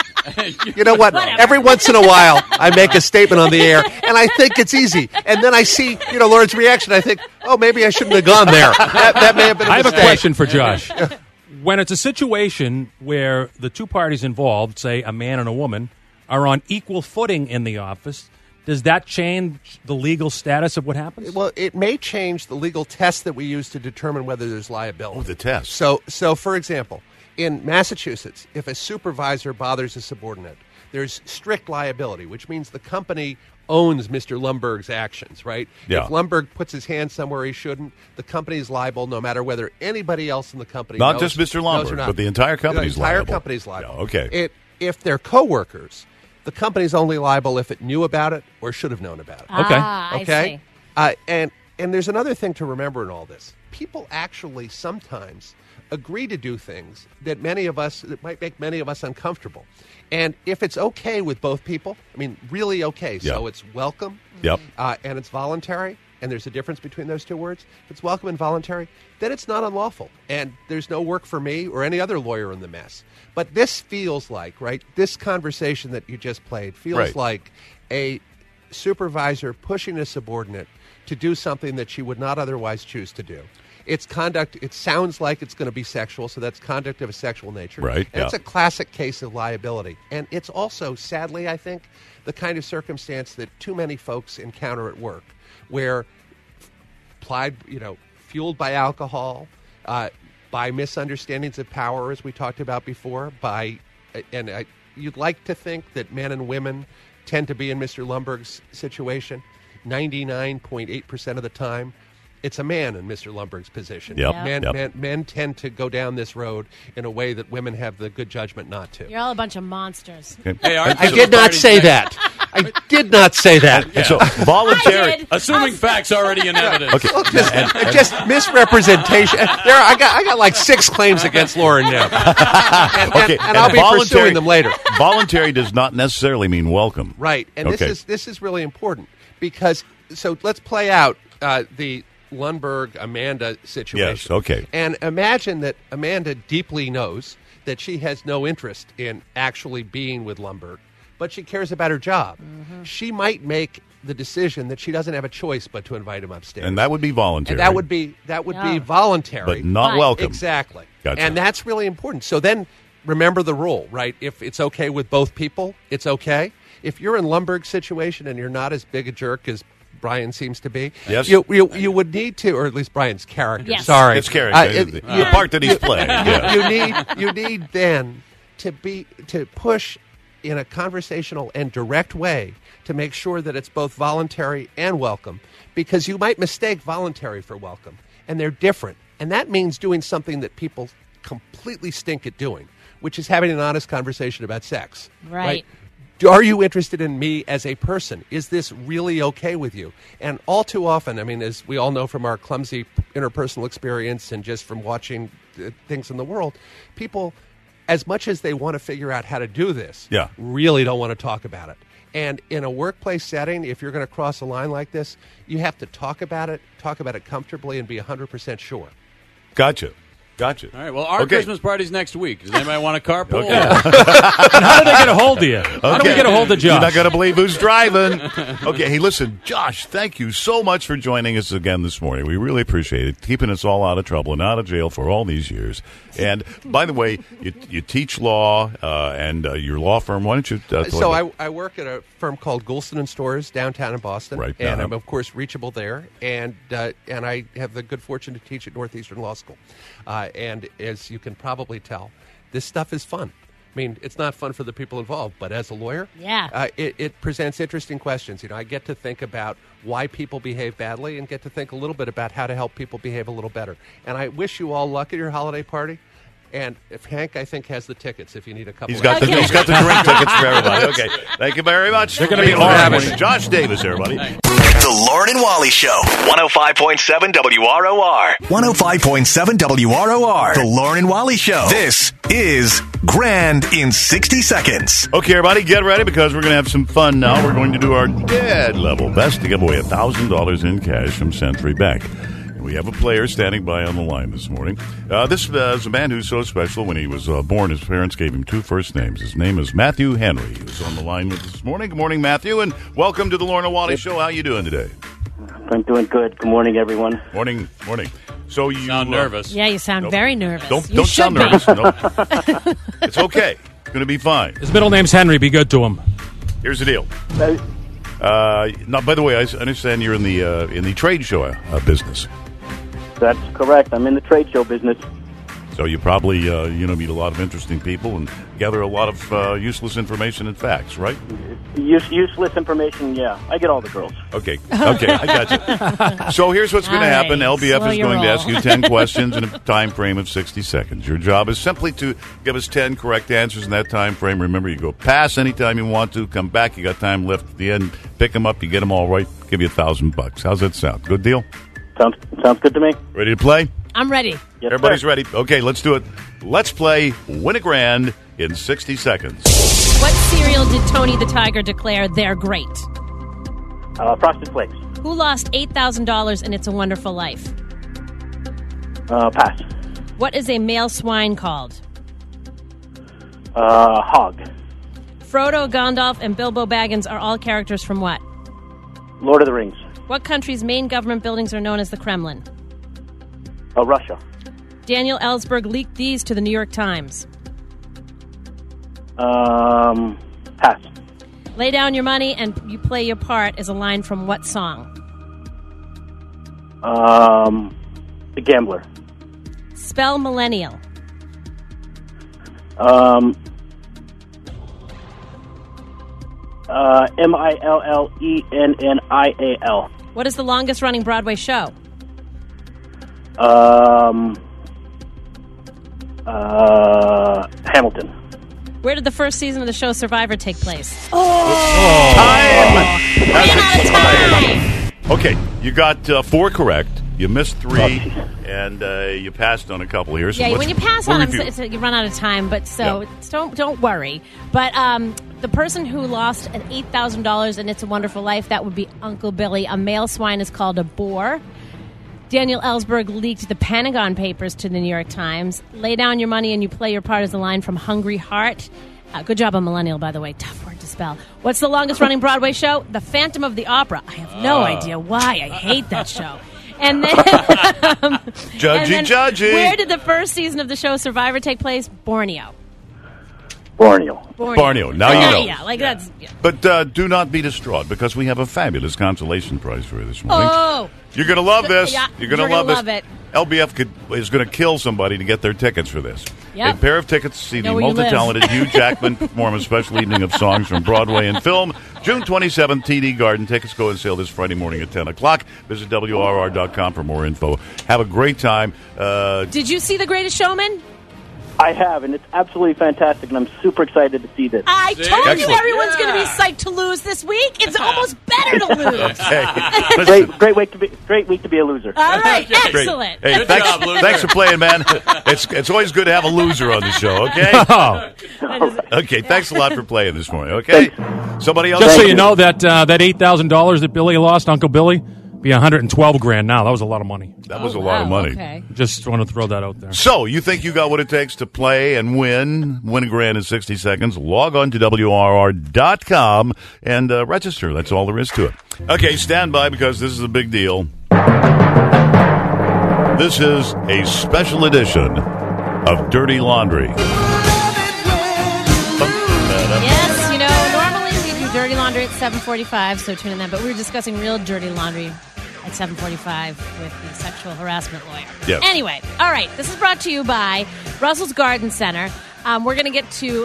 you know what? Whatever. Every once in a while, I make a statement on the air, and I think it's easy. And then I see, you know, Lauren's reaction. I think, oh, maybe I shouldn't have gone there. That, that may have been a I have a mistake. question for Josh. When it's a situation where the two parties involved, say a man and a woman, are on equal footing in the office, does that change the legal status of what happens? Well, it may change the legal test that we use to determine whether there's liability. Oh, the test. So, so for example, in Massachusetts, if a supervisor bothers a subordinate, there's strict liability, which means the company owns Mister Lumberg's actions, right? Yeah. If Lumberg puts his hand somewhere he shouldn't, the company is liable no matter whether anybody else in the company Not knows, just Mister knows or Lumberg, not. but the entire company's The entire liable. company's liable. Yeah, okay. It, if they're coworkers, the company's only liable if it knew about it or should have known about it. Okay. Ah, I Okay. see. Uh, and and there's another thing to remember in all this. People actually sometimes agree to do things that many of us that might make many of us uncomfortable. And if it's okay with both people, I mean, really okay, so Yeah. it's welcome, Yep. uh, and it's voluntary, and there's a difference between those two words, if it's welcome and voluntary, then it's not unlawful. And there's no work for me or any other lawyer in the mess. But this feels like, right, this conversation that you just played feels Right. like a supervisor pushing a subordinate to do something that she would not otherwise choose to do. It's conduct, it sounds like it's going to be sexual, so that's conduct of a sexual nature. Right, And it's yeah. a classic case of liability. And it's also, sadly, I think, the kind of circumstance that too many folks encounter at work, where plied, you know, fueled by alcohol, uh, by misunderstandings of power, as we talked about before, by, and I, you'd like to think that men and women tend to be in Mister Lumberg's situation. ninety-nine point eight percent of the time, it's a man in Mister Lumberg's position. Yep. Yeah. Men, Yep. men, men tend to go down this road in a way that women have the good judgment not to. You're all a bunch of monsters. Hey, aren't I the did not parties say next- that. I did not say that. And so voluntary. I did. Assuming facts already in evidence. Okay. Look, just, And- and- just misrepresentation. There, I got, I got like six claims against Lauren now, and, Okay, and, and I'll be voluntary- pursuing them later. Voluntary does not necessarily mean welcome. Right, and Okay. this is this is really important because so let's play out uh, the Lundberg Amanda situation. Yes, okay. And imagine that Amanda deeply knows that she has no interest in actually being with Lundberg, but she cares about her job. Mm-hmm. She might make the decision that she doesn't have a choice but to invite him upstairs. And that would be voluntary. And that would be that would Yeah. be voluntary, But not Right. welcome. Exactly. Gotcha. And that's really important. So then remember the rule, right? If it's okay with both people, it's okay. If you're in Lundberg's situation and you're not as big a jerk as Brian seems to be, Yes. you, you you would need to, or at least Brian's character. Yes. Sorry, It's character. Uh, it- the you- part that he's playing. Yeah. you need you need then to be to push in a conversational and direct way to make sure that it's both voluntary and welcome, because you might mistake voluntary for welcome, and they're different, and that means doing something that people completely stink at doing, which is having an honest conversation about sex. Right. Are you interested in me as a person? Is this really okay with you? And all too often, I mean, as we all know from our clumsy interpersonal experience and just from watching uh, things in the world, people, as much as they want to figure out how to do this, Yeah. really don't want to talk about it. And in a workplace setting, if you're going to cross a line like this, you have to talk about it, talk about it comfortably, and be one hundred percent sure. Gotcha. Gotcha. All right, well, our Okay. Christmas party's next week. Does anybody want to carpool? Okay. And how do they get a hold of you? How do we Okay. get a hold of Josh? You're not going to believe who's driving. Okay, hey, listen, Josh, thank you so much for joining us again this morning. We really appreciate it, keeping us all out of trouble and out of jail for all these years. And by the way, you, you teach law uh, and uh, your law firm. Why don't you? Uh, tell So me- I, I work at a firm called Goulston and Stores downtown in Boston, Right, and uh-huh. I'm of course reachable there. And uh, and I have the good fortune to teach at Northeastern Law School. Uh, and as you can probably tell, this stuff is fun. I mean, it's not fun for the people involved, but as a lawyer, Yeah. uh, it, it presents interesting questions. You know, I get to think about why people behave badly and get to think a little bit about how to help people behave a little better. And I wish you all luck at your holiday party. And if Hank, I think, has the tickets if you need a couple. He's got, of the, he's got the drink tickets for everybody. Okay. Thank you very much. They're gonna be Thank you for lavish. having me. Josh Davis, everybody. The Lauren and Wally Show. one oh five point seven W R O R. one oh five point seven W R O R. The Lauren and Wally Show. This is Grand in sixty seconds. Okay, everybody, get ready because we're going to have some fun now. We're going to do our dead level best to give away one thousand dollars in cash from Century Bank. We have a player standing by on the line this morning. Uh, this uh, is a man who's so special. When he was uh, born, his parents gave him two first names. His name is Matthew Henry. He was on the line with us this morning. Good morning, Matthew, and welcome to the Lauren and Wally Show. How you doing today? I'm doing good. Good morning, everyone. Morning, morning. So you sound uh, nervous. Yeah, you sound Nope. very nervous. Don't You don't should sound be. nervous. Nope. It's okay. It's going to be fine. His middle name's Henry. Be good to him. Here's the deal. Uh, now, by the way, I s- understand you're in the uh, in the trade show uh, business. That's correct. I'm in the trade show business. So you probably uh, you know meet a lot of interesting people and gather a lot of uh, useless information and facts, right? Use, useless information, yeah. I get all the girls. Okay, okay, I got you. So here's what's going to All happen. right, L B F slow is your going to roll. ask you ten questions in a time frame of sixty seconds. Your job is simply to give us ten correct answers in that time frame. Remember, you go pass anytime you want to, come back, you got time left at the end, pick them up, you get them all right, give you a thousand bucks. How's that sound? Good deal? Sounds sounds good to me. Ready to play? I'm ready. Everybody's ready. Okay, let's do it. Let's play Win a Grand in sixty seconds. What cereal did Tony the Tiger declare they're great? Uh, Frosted Flakes. Who lost eight thousand dollars in It's a Wonderful Life? Uh, pass. What is a male swine called? Uh, hog. Frodo, Gandalf, and Bilbo Baggins are all characters from what? Lord of the Rings. What country's main government buildings are known as the Kremlin? Uh, Russia. Daniel Ellsberg leaked these to the New York Times. Um, pass. Lay down your money and you play your part is a line from what song? Um, The Gambler. Spell millennial. Um, uh, M I L L E N N I A L. What is the longest running Broadway show? Um, uh, Hamilton. Where did the first season of the show Survivor take place? Oh. Time! Ran out of time! Okay, you got uh, four correct. You missed three, and uh, you passed on a couple here. So Yeah, let's- when you pass we'll on them, review. it's, it's, you run out of time. But so Yeah. it's- don't don't worry. But um, the person who lost an eight thousand dollars in It's a Wonderful Life, that would be Uncle Billy. A male swine is called a boar. Daniel Ellsberg leaked the Pentagon Papers to the New York Times. Lay down your money and you play your part is a line from Hungry Heart. Uh, good job on Millennial, by the way. Tough word to spell. What's the longest running Broadway show? The Phantom of the Opera. I have no Ah. idea why. I hate that show. And then, um, Judgy, and then judgy. Where did the first season of the show Survivor take place? Borneo. Borneo. Borneo. Borneo. Now you yeah, know. Yeah, like that's. Yeah. But uh, do not be distraught because we have a fabulous consolation prize for you this morning. Oh, You're going to love this. Yeah, You're going to we're love gonna this. love it. L B F could, is going to kill somebody to get their tickets for this. Yep. A pair of tickets to see Know the where you live. multi-talented Hugh Jackman perform a special evening of songs from Broadway and film. June twenty-seventh, T D Garden. Tickets go on sale this Friday morning at ten o'clock. Visit W R R dot com for more info. Have a great time. Uh, Did you see The Greatest Showman? I have, and it's absolutely fantastic, and I'm super excited to see this. I told you Excellent. everyone's going to be psyched to lose this week. It's almost better to lose. okay. great, great week to be, great week to be a loser. All right, Great. excellent. Hey, thanks, thanks for playing, man. It's it's always good to have a loser on the show, okay? Okay, thanks a lot for playing this morning, okay? Somebody else? Just so you know that uh, that eight thousand dollars that Billy lost, Uncle Billy, be one hundred and twelve grand now. That was a lot of money. That was a lot of money. Okay. Just want to throw that out there. So, you think you got what it takes to play and win? Win a grand in sixty seconds. Log on to W R R dot com and uh, register. That's all there is to it. Okay, stand by because this is a big deal. This is a special edition of Dirty Laundry. Yes, you know, normally we do Dirty Laundry at seven forty-five, so tune in then. But we were discussing real dirty laundry at seven forty-five with the sexual harassment lawyer. Yes. Anyway, all right, this is brought to you by Russell's Garden Center. Um, we're going to get to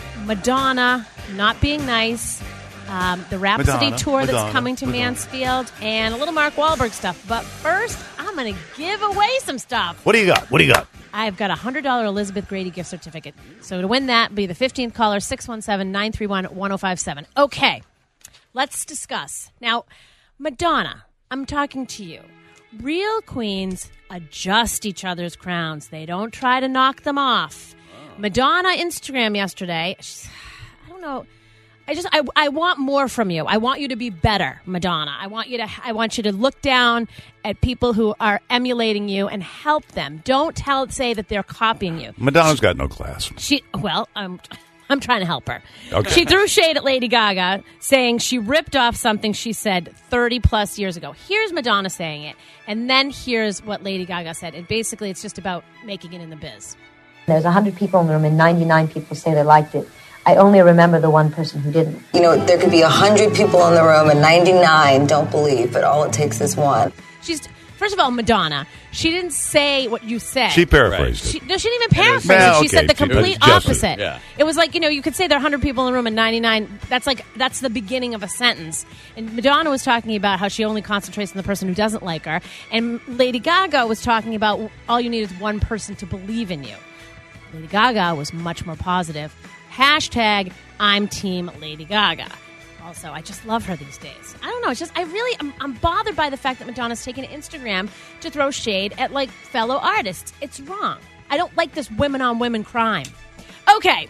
Madonna not being nice, um, the Rhapsody Madonna, tour Madonna, that's coming to Madonna. Mansfield, and a little Mark Wahlberg stuff. But first, I'm going to give away some stuff. What do you got? What do you got? I've got a one hundred dollars Elizabeth Grady gift certificate. So to win that, be the fifteenth caller, six one seven, nine three one, one oh five seven. Okay, let's discuss. Now, Madonna, I'm talking to you. Real queens adjust each other's crowns. They don't try to knock them off. Madonna Instagram yesterday, she's, I don't know. I just I, I want more from you. I want you to be better, Madonna. I want you to I want you to look down at people who are emulating you and help them. Don't tell say that they're copying you. Madonna's got no class. She well, I'm I'm trying to help her. Okay. She threw shade at Lady Gaga, saying she ripped off something she said thirty plus years ago. Here's Madonna saying it, and then here's what Lady Gaga said. And basically, it's just about making it in the biz. There's one hundred people in the room and ninety-nine people say they liked it. I only remember the one person who didn't. You know, there could be one hundred people in the room and ninety-nine don't believe, but all it takes is one. She's first of all, Madonna. She didn't say what you said. She paraphrased She, it. no, she didn't even paraphrase Well, it. She okay, said the she- complete adjusted, opposite. yeah. It was like, you know, you could say there are one hundred people in the room and ninety-nine. That's like, that's the beginning of a sentence. And Madonna was talking about how she only concentrates on the person who doesn't like her. And Lady Gaga was talking about all you need is one person to believe in you. Lady Gaga was much more positive. Hashtag I'm Team Lady Gaga. Also, I just love her these days. I don't know. It's just, I really, I'm, I'm bothered by the fact that Madonna's taken to Instagram to throw shade at, like, fellow artists. It's wrong. I don't like this women on women crime. Okay.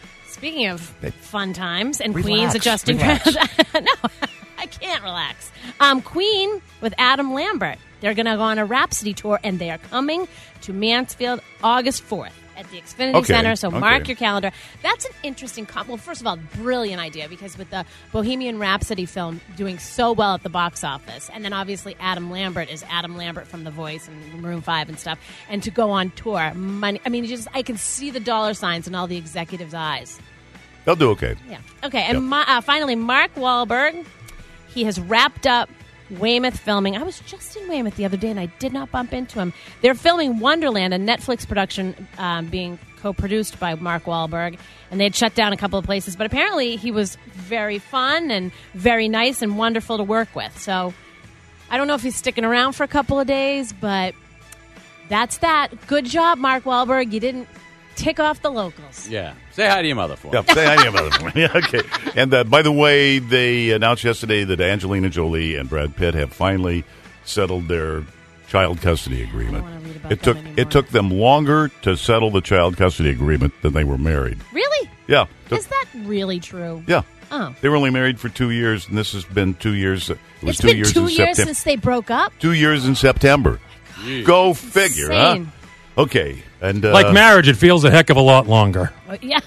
Speaking of fun times and Relax, queens adjusting relax. crowns. No, I can't relax. Um, Queen with Adam Lambert. They're going to go on a Rhapsody tour, and they are coming to Mansfield August fourth at the Xfinity Okay, Center. So okay. mark your calendar. That's an interesting comp. Well, first of all, brilliant idea, because with the Bohemian Rhapsody film doing so well at the box office, and then obviously Adam Lambert is Adam Lambert from The Voice and Maroon five and stuff, and to go on tour, money. I mean, just I can see the dollar signs in all the executives' eyes. They'll do okay. Yeah. Okay, and Yep. my, uh, finally, Mark Wahlberg. He has wrapped up Weymouth filming. I was just in Weymouth the other day, and I did not bump into him. They're filming Wonderland, a Netflix production um, being co-produced by Mark Wahlberg, and they had shut down a couple of places. But apparently he was very fun and very nice and wonderful to work with. So I don't know if he's sticking around for a couple of days, but that's that. Good job, Mark Wahlberg. You didn't tick off the locals. Yeah. Say hi to your mother for me. Yeah, say hi to your mother for me. Yeah, okay. And uh, by the way, they announced yesterday that Angelina Jolie and Brad Pitt have finally settled their child custody agreement. It took it took them longer to settle the child custody agreement than they were married. Really? Yeah. Took- Is that really true? yeah. Oh. They were only married for two years, and this has been two years. It was It's two been years two in years September. since they broke up? Two years in September. Go figure, insane. huh? Okay. And uh, Like marriage, it feels a heck of a lot longer. Oh, yeah.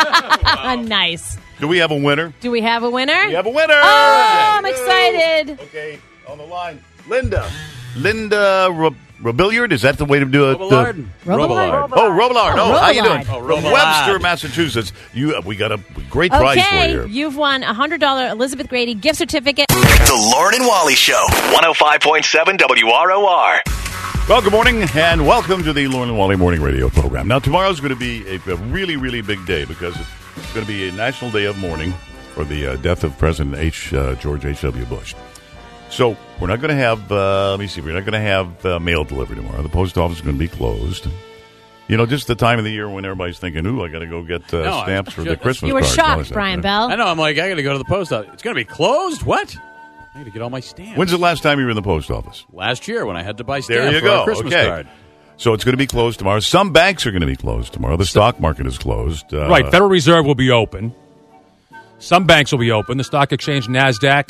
Nice. do we have a winner? Do we have a winner? We have a winner. Oh, I'm excited. Okay, on the line, Linda. Linda Ro- Robilliard, is that the way to do it? Robillard. Robillard. Oh, Robillard. Oh, Oh, how you doing? Robillard. Oh, From Robillard. Webster, Massachusetts. You, we got a great prize for Okay, you. you've won a one hundred dollars Elizabeth Grady gift certificate. The Lauren and Wally Show, one oh five point seven W R O R. Well, good morning, and welcome to the Lauren and Wally Morning Radio program. Now, tomorrow's going to be a, a really, really big day because it's going to be a National Day of Mourning for the uh, death of President H. Uh, George H W. Bush. So we're not going to have, uh, let me see, we're not going to have uh, mail delivery tomorrow. The post office is going to be closed. You know, just the time of the year when everybody's thinking, ooh, I got to go get uh, No, I- stamps for the just- Christmas You were cards and all shocked, that stuff, Brian right? Bell. I know. I'm like, I got to go to the post office. It's going to be closed? What? I need to get all my stamps. When's the last time you were in the post office? Last year when I had to buy stamps There you for go. a Christmas Okay. card. So it's going to be closed tomorrow. Some banks are going to be closed tomorrow. The stock market is closed. Uh, Right, Federal Reserve will be open. Some banks will be open. The stock exchange, NASDAQ.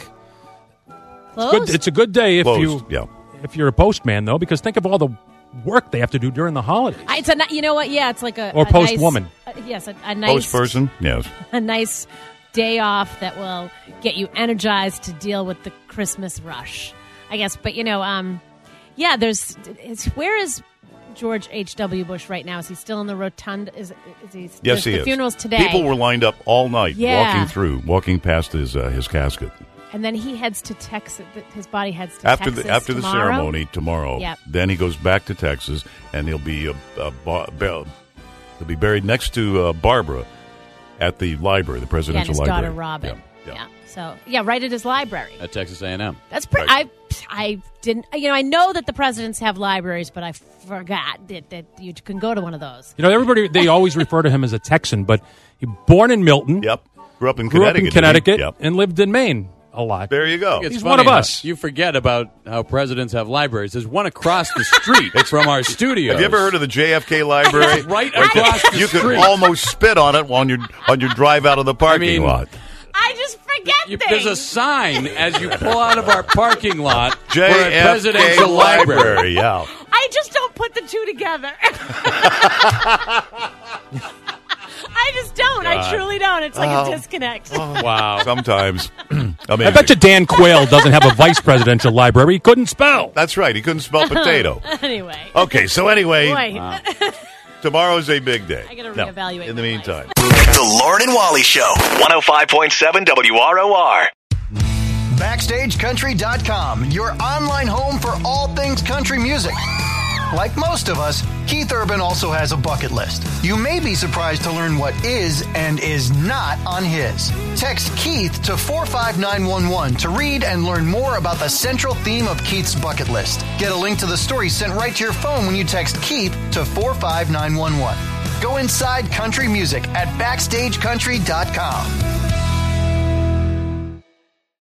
It's, Closed? good, it's a good day if Closed, you yeah. if you're a postman, though, because think of all the work they have to do during the holidays. I- It's a, ni- you know what? Yeah, it's like a Or a postwoman. Nice, uh, yes, a, a nice Post person? Yes. a nice day off that will get you energized to deal with the Christmas rush, I guess. But you know, um, yeah, there's. It's, where is George H W. Bush right now? Is he still in the rotunda? Is, is he? Yes, there's he the is. funerals today. People were lined up all night, Yeah. walking through, walking past his uh, his casket. and then he heads to Texas. His body heads to After Texas the after the tomorrow. ceremony tomorrow, Yep. then he goes back to Texas, and he'll be a, a, ba- ba- he'll be buried next to uh, Barbara at the library, the Yeah, and presidential his library. daughter Robin. Yeah, yeah. So yeah, right at his library. At Texas A and M. That's pretty. I I didn't. You know, I know that the presidents have libraries, but I forgot that, that you can go to one of those. You know, everybody, they always refer to him as a Texan, but he born in Milton. Yep. Grew up in grew up Connecticut. in didn't he? Connecticut Yep. and lived in Maine a lot. There you go. It's He's funny one of how us. You forget about how presidents have libraries. There's one across the street from our studio. Have you ever heard of the J F K library? Right there. across the You street. could almost spit on it on your on your drive out of the parking mean, lot. I just forget You, things. there's a sign as you pull out of our parking lot for J a F K presidential library. library. Yeah. I just don't put the two together. I just don't. I God. truly don't. It's like Oh. a disconnect. Wow. Sometimes. Amazing. I bet you Dan Quayle doesn't have a vice presidential library. He couldn't spell. That's right. He couldn't spell potato. Anyway. Okay, so anyway, Boy. tomorrow's a big day. I gotta No, reevaluate in the my meantime. The Lauren and Wally Show, one oh five point seven W R O R. Backstage Country dot com, your online home for all things country music. Like most of us, Keith Urban also has a bucket list. You may be surprised to learn what is and is not on his. Text Keith to four five nine one one to read and learn more about the central theme of Keith's bucket list. Get a link to the story sent right to your phone when you text Keith to four five nine one one. Go inside country music at Backstage Country dot com.